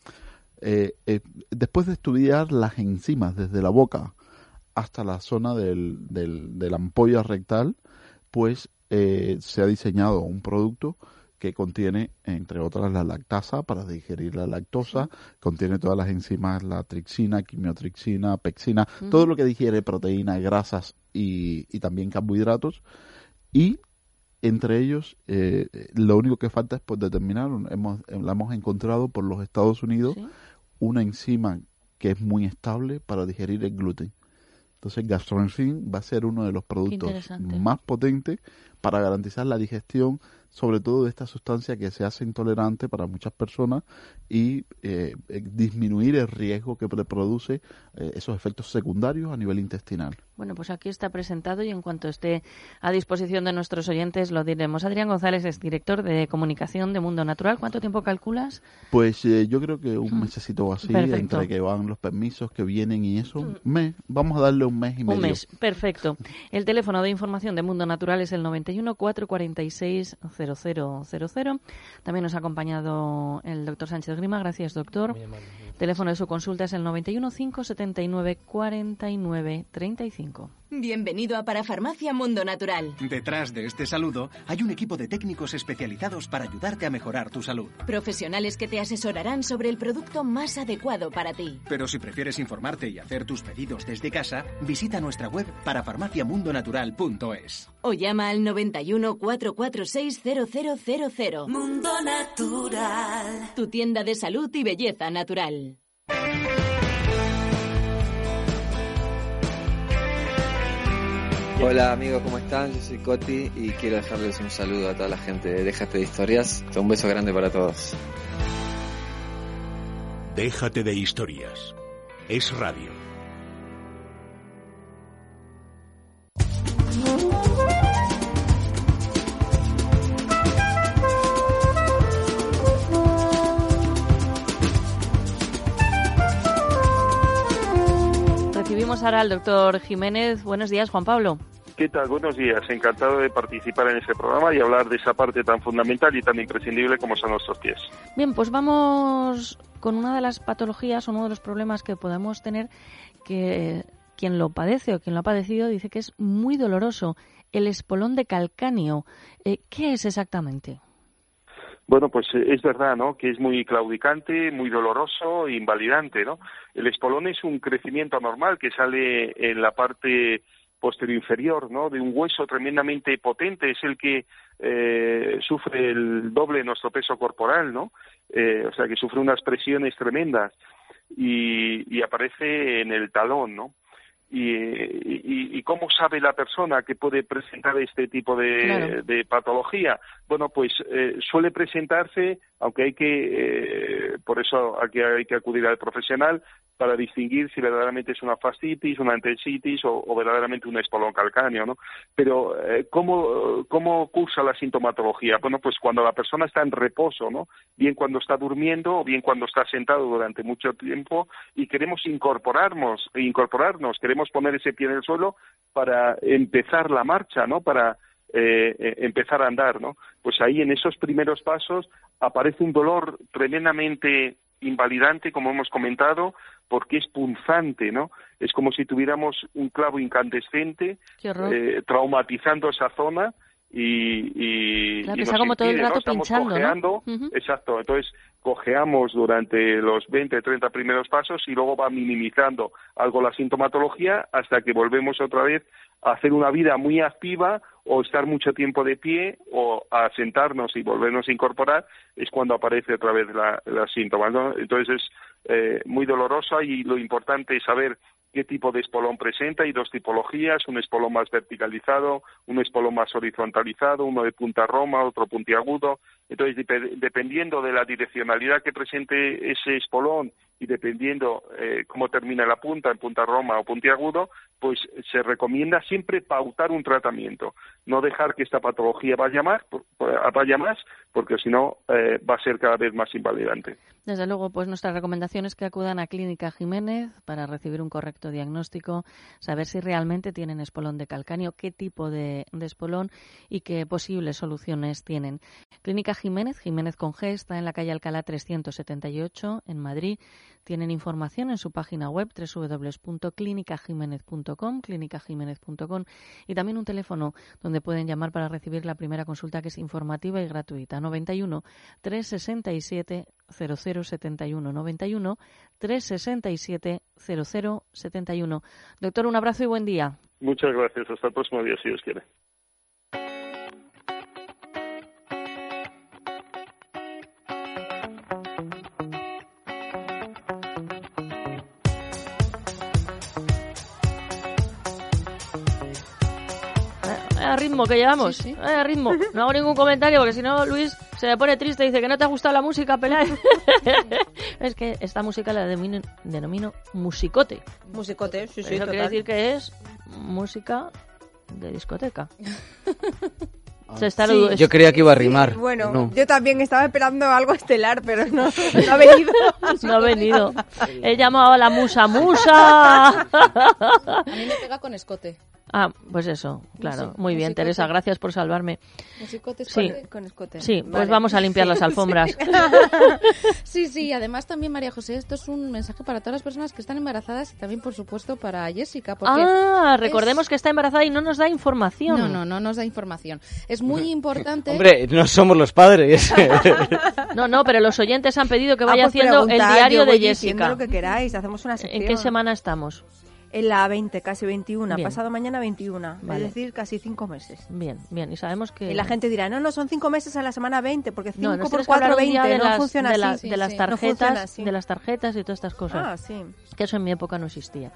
Después de estudiar las enzimas desde la boca hasta la zona de la ampolla rectal, pues se ha diseñado un producto que contiene, entre otras, la lactasa para digerir la lactosa, contiene todas las enzimas, la trixina, quimiotrixina, pexina, todo lo que digiere proteínas, grasas y también carbohidratos. Y entre ellos, lo único que falta es por determinar, la hemos encontrado por los Estados Unidos, una enzima que es muy estable para digerir el gluten. Entonces, Gastroenzym va a ser uno de los productos más potentes para garantizar la digestión sobre todo de esta sustancia que se hace intolerante para muchas personas y disminuir el riesgo que produce esos efectos secundarios a nivel intestinal. Bueno, pues aquí está presentado y en cuanto esté a disposición de nuestros oyentes lo diremos. Adrián González es director de comunicación de Mundo Natural. ¿Cuánto tiempo calculas? Pues yo creo que un mesecito o así, Perfecto. entre que van los permisos que vienen y eso, un mes, vamos a darle un mes y medio. Un mes, perfecto. El teléfono de información de Mundo Natural es el 91 446 0000. También nos ha acompañado el doctor Sánchez Grima. Gracias, doctor. El teléfono de su consulta es el 91 579 49 35. Bienvenido a Parafarmacia Mundo Natural. Detrás de este saludo hay un equipo de técnicos especializados para ayudarte a mejorar tu salud. Profesionales que te asesorarán sobre el producto más adecuado para ti. Pero si prefieres informarte y hacer tus pedidos desde casa, visita nuestra web parafarmaciamundonatural.es. O llama al 91 446 0000. Mundo Natural. Tu tienda de salud y belleza natural. Hola amigos, ¿cómo están? Yo soy Coti y quiero dejarles un saludo a toda la gente de Déjate de Historias. Un beso grande para todos. Déjate de Historias. Es radio. Recibimos ahora al doctor Jiménez. Buenos días, Juan Pablo. ¿Qué tal? Buenos días. Encantado de participar en este programa y hablar de esa parte tan fundamental y tan imprescindible como son nuestros pies. Bien, pues vamos con una de las patologías, uno de los problemas que podemos tener, que quien lo padece o quien lo ha padecido dice que es muy doloroso, el espolón de calcáneo. ¿Qué es exactamente? Bueno, pues es verdad, ¿no?, que es muy claudicante, muy doloroso e invalidante, ¿no? El espolón es un crecimiento anormal que sale en la parte posterior inferior, ¿no?, de un hueso tremendamente potente, es el que sufre el doble de nuestro peso corporal, ¿no? O sea, que sufre unas presiones tremendas y aparece en el talón, ¿no? ¿Y cómo sabe la persona que puede presentar este tipo de patología? Bueno, pues suele presentarse, aunque hay que, por eso aquí hay que acudir al profesional para distinguir si verdaderamente es una fascitis, una enteritis o verdaderamente un espolón calcáneo, ¿no? Pero ¿cómo cursa la sintomatología? Bueno, pues cuando la persona está en reposo, ¿no? Bien cuando está durmiendo o bien cuando está sentado durante mucho tiempo y queremos incorporarnos, queremos poner ese pie en el suelo para empezar la marcha, ¿no? Para empezar a andar, ¿no? Pues ahí en esos primeros pasos aparece un dolor tremendamente invalidante, como hemos comentado, porque es punzante, ¿no? Es como si tuviéramos un clavo incandescente traumatizando esa zona y claro, que está como todo el rato pinchando, cojeando, ¿no? Exacto, entonces cojeamos durante los 20, 30 primeros pasos y luego va minimizando algo la sintomatología hasta que volvemos otra vez a hacer una vida muy activa o estar mucho tiempo de pie o a sentarnos y volvernos a incorporar, es cuando aparece otra vez la síntoma, ¿no? Entonces es muy dolorosa y lo importante es saber qué tipo de espolón presenta. Hay dos tipologías, un espolón más verticalizado, un espolón más horizontalizado, uno de punta roma, otro puntiagudo. Entonces, dependiendo de la direccionalidad que presente ese espolón y dependiendo cómo termina la punta, en punta roma o puntiagudo, pues se recomienda siempre pautar un tratamiento. No dejar que esta patología vaya más, porque si no va a ser cada vez más invalidante. Desde luego, pues nuestra recomendación es que acudan a Clínica Jiménez para recibir un correcto diagnóstico, saber si realmente tienen espolón de calcáneo, qué tipo de espolón y qué posibles soluciones tienen. Clínica Jiménez, Jiménez con G, está en la calle Alcalá 378 en Madrid. Tienen información en su página web www.clinicajimenez.com, clinicajimenez.com, y también un teléfono donde pueden llamar para recibir la primera consulta, que es informativa y gratuita, 91 367 0071, 91 367 0071. Doctor, un abrazo y buen día. Muchas gracias. Hasta el próximo día, si Dios quiere. Vaya ritmo que llevamos. Sí. Vaya ritmo. No hago ningún comentario porque si no Luis se me pone triste y dice que no te ha gustado la música, Peláez. Es que esta música la denomino musicote. Musicote, sí, Eso quiere decir que es música de discoteca. Sí. Yo creía que iba a rimar. Bueno, no. Yo también estaba esperando algo estelar, pero no ha venido. No ha venido. He llamado a la musa. ¡Musa! A mí me pega con escote. Ah, pues eso, claro. Muy bien, musicote. Teresa, gracias por salvarme. Musicote, sí. Con escote. Sí, pues vale. vamos a limpiar las alfombras. Sí, además también, María José, esto es un mensaje para todas las personas que están embarazadas y también, por supuesto, para Jessica. Porque recordemos que está embarazada y no nos da información. No nos da información. Es muy importante... Hombre, no somos los padres. No, pero los oyentes han pedido que vaya pues haciendo el diario de Jessica. Lo que queráis, hacemos una sección. ¿En qué semana estamos? En la 20, casi 21. Bien. Pasado mañana 21. Vale. Es decir, casi 5 meses. Bien. Y sabemos que... Y la gente dirá, no, son 5 meses a la semana 20, porque 5 nos por tienes que hablar 4, un día 20. de No las, funciona de así. de las No tarjetas, funciona así. de las tarjetas y todas estas cosas. Ah, sí. Que eso en mi época no existía.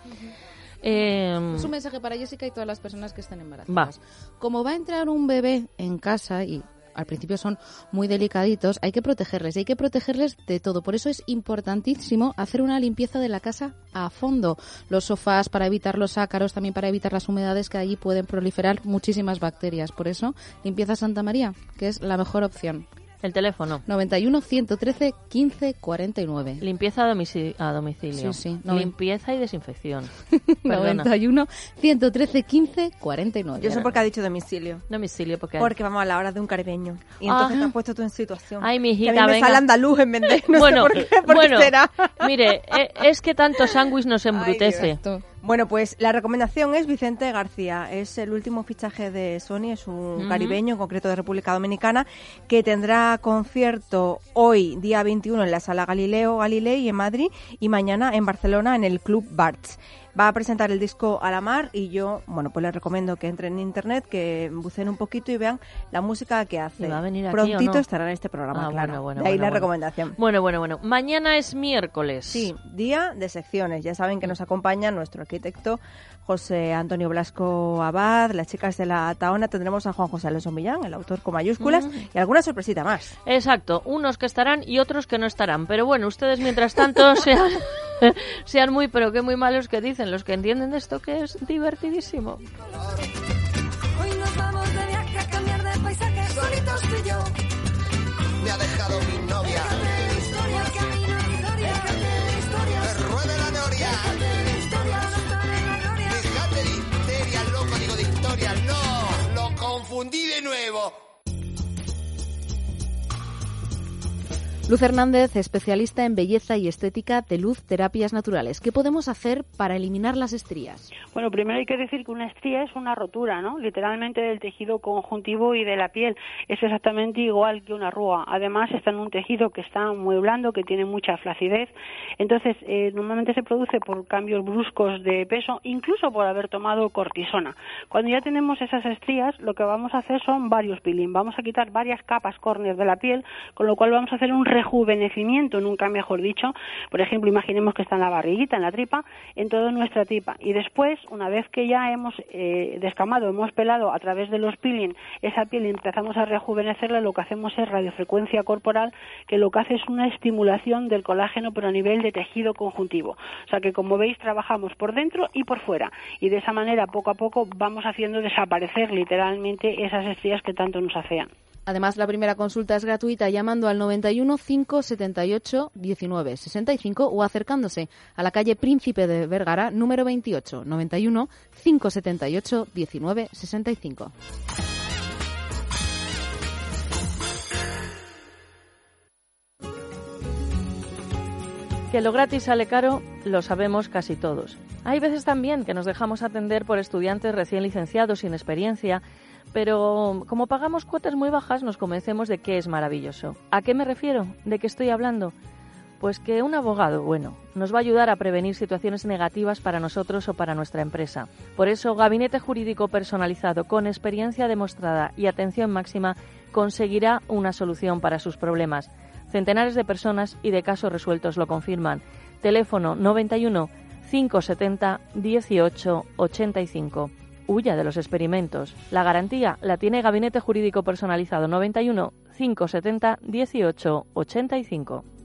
Es un mensaje para Jessica y todas las personas que están embarazadas. Va. Como va a entrar un bebé en casa y al principio son muy delicaditos, hay que protegerles y hay que protegerles de todo. Por eso es importantísimo hacer una limpieza de la casa a fondo. Los sofás para evitar los ácaros, también para evitar las humedades, que allí pueden proliferar muchísimas bacterias. Por eso, limpieza Santa María, que es la mejor opción. El teléfono. 91 113 15 49. Limpieza a domicilio. Sí. Limpieza y desinfección. 91 113 15 49. Yo sé por qué ha dicho domicilio. Domicilio, porque vamos a la hora de un caribeño. Y entonces te has puesto tú en situación. Ay, mi hijita, que a mí me sale andaluz en vez de... No sé por qué será. Mire, es que tanto sándwich nos embrutece. Bueno, pues la recomendación es Vicente García. Es el último fichaje de Sony, es un caribeño, en concreto de República Dominicana, que tendrá concierto hoy, día 21, en la Sala Galilei en Madrid, y mañana en Barcelona, en el Club Barts. Va a presentar el disco A la Mar y yo, pues les recomiendo que entren en internet, que buceen un poquito y vean la música que hace. ¿Y va a venir aquí Prontito o no? estará en este programa, claro. Bueno, de ahí la recomendación. Bueno. Mañana es miércoles. Sí, día de secciones. Ya saben que nos acompaña nuestro arquitecto José Antonio Blasco Abad, las chicas de la Tahona. Tendremos a Juan José Alonso Millán, el autor con mayúsculas, y alguna sorpresita más. Exacto, unos que estarán y otros que no estarán. Pero bueno, ustedes mientras tanto sean muy, pero que muy malos que dicen los que entienden de esto, que es divertidísimo. Hoy nos vamos de viaje a cambiar de paisaje, solitos tú y yo. Me ha dejado mi novia. Que ruede la noria. Dejate de histeria, loco, digo de historia, no, lo confundí de nuevo. Luz Hernández, especialista en belleza y estética de Luz Terapias Naturales. ¿Qué podemos hacer para eliminar las estrías? Bueno, primero hay que decir que una estría es una rotura, ¿no? Literalmente del tejido conjuntivo y de la piel. Es exactamente igual que una arruga. Además, está en un tejido que está muy blando, que tiene mucha flacidez. Entonces, normalmente se produce por cambios bruscos de peso, incluso por haber tomado cortisona. Cuando ya tenemos esas estrías, lo que vamos a hacer son varios peeling. Vamos a quitar varias capas córneas de la piel, con lo cual vamos a hacer un rejuvenecimiento, nunca mejor dicho. Por ejemplo, imaginemos que está en la barriguita, en la tripa, en toda nuestra tripa. Y después, una vez que ya hemos descamado, hemos pelado a través de los peeling esa piel y empezamos a rejuvenecerla, lo que hacemos es radiofrecuencia corporal, que lo que hace es una estimulación del colágeno, pero a nivel de tejido conjuntivo. O sea que, como veis, trabajamos por dentro y por fuera. Y de esa manera, poco a poco, vamos haciendo desaparecer literalmente esas estrías que tanto nos afean. Además, la primera consulta es gratuita llamando al 91 578 19 65 o acercándose a la calle Príncipe de Vergara, número 28, 91 578 19 65. Que lo gratis sale caro, lo sabemos casi todos. Hay veces también que nos dejamos atender por estudiantes recién licenciados sin experiencia, pero como pagamos cuotas muy bajas nos convencemos de que es maravilloso. ¿A qué me refiero? ¿De qué estoy hablando? Pues que un abogado bueno nos va a ayudar a prevenir situaciones negativas para nosotros o para nuestra empresa. Por eso, Gabinete Jurídico Personalizado con experiencia demostrada y atención máxima conseguirá una solución para sus problemas. Centenares de personas y de casos resueltos lo confirman. Teléfono 91 570 18 85. huya de los experimentos. La garantía la tiene Gabinete Jurídico Personalizado 91 570 18 85.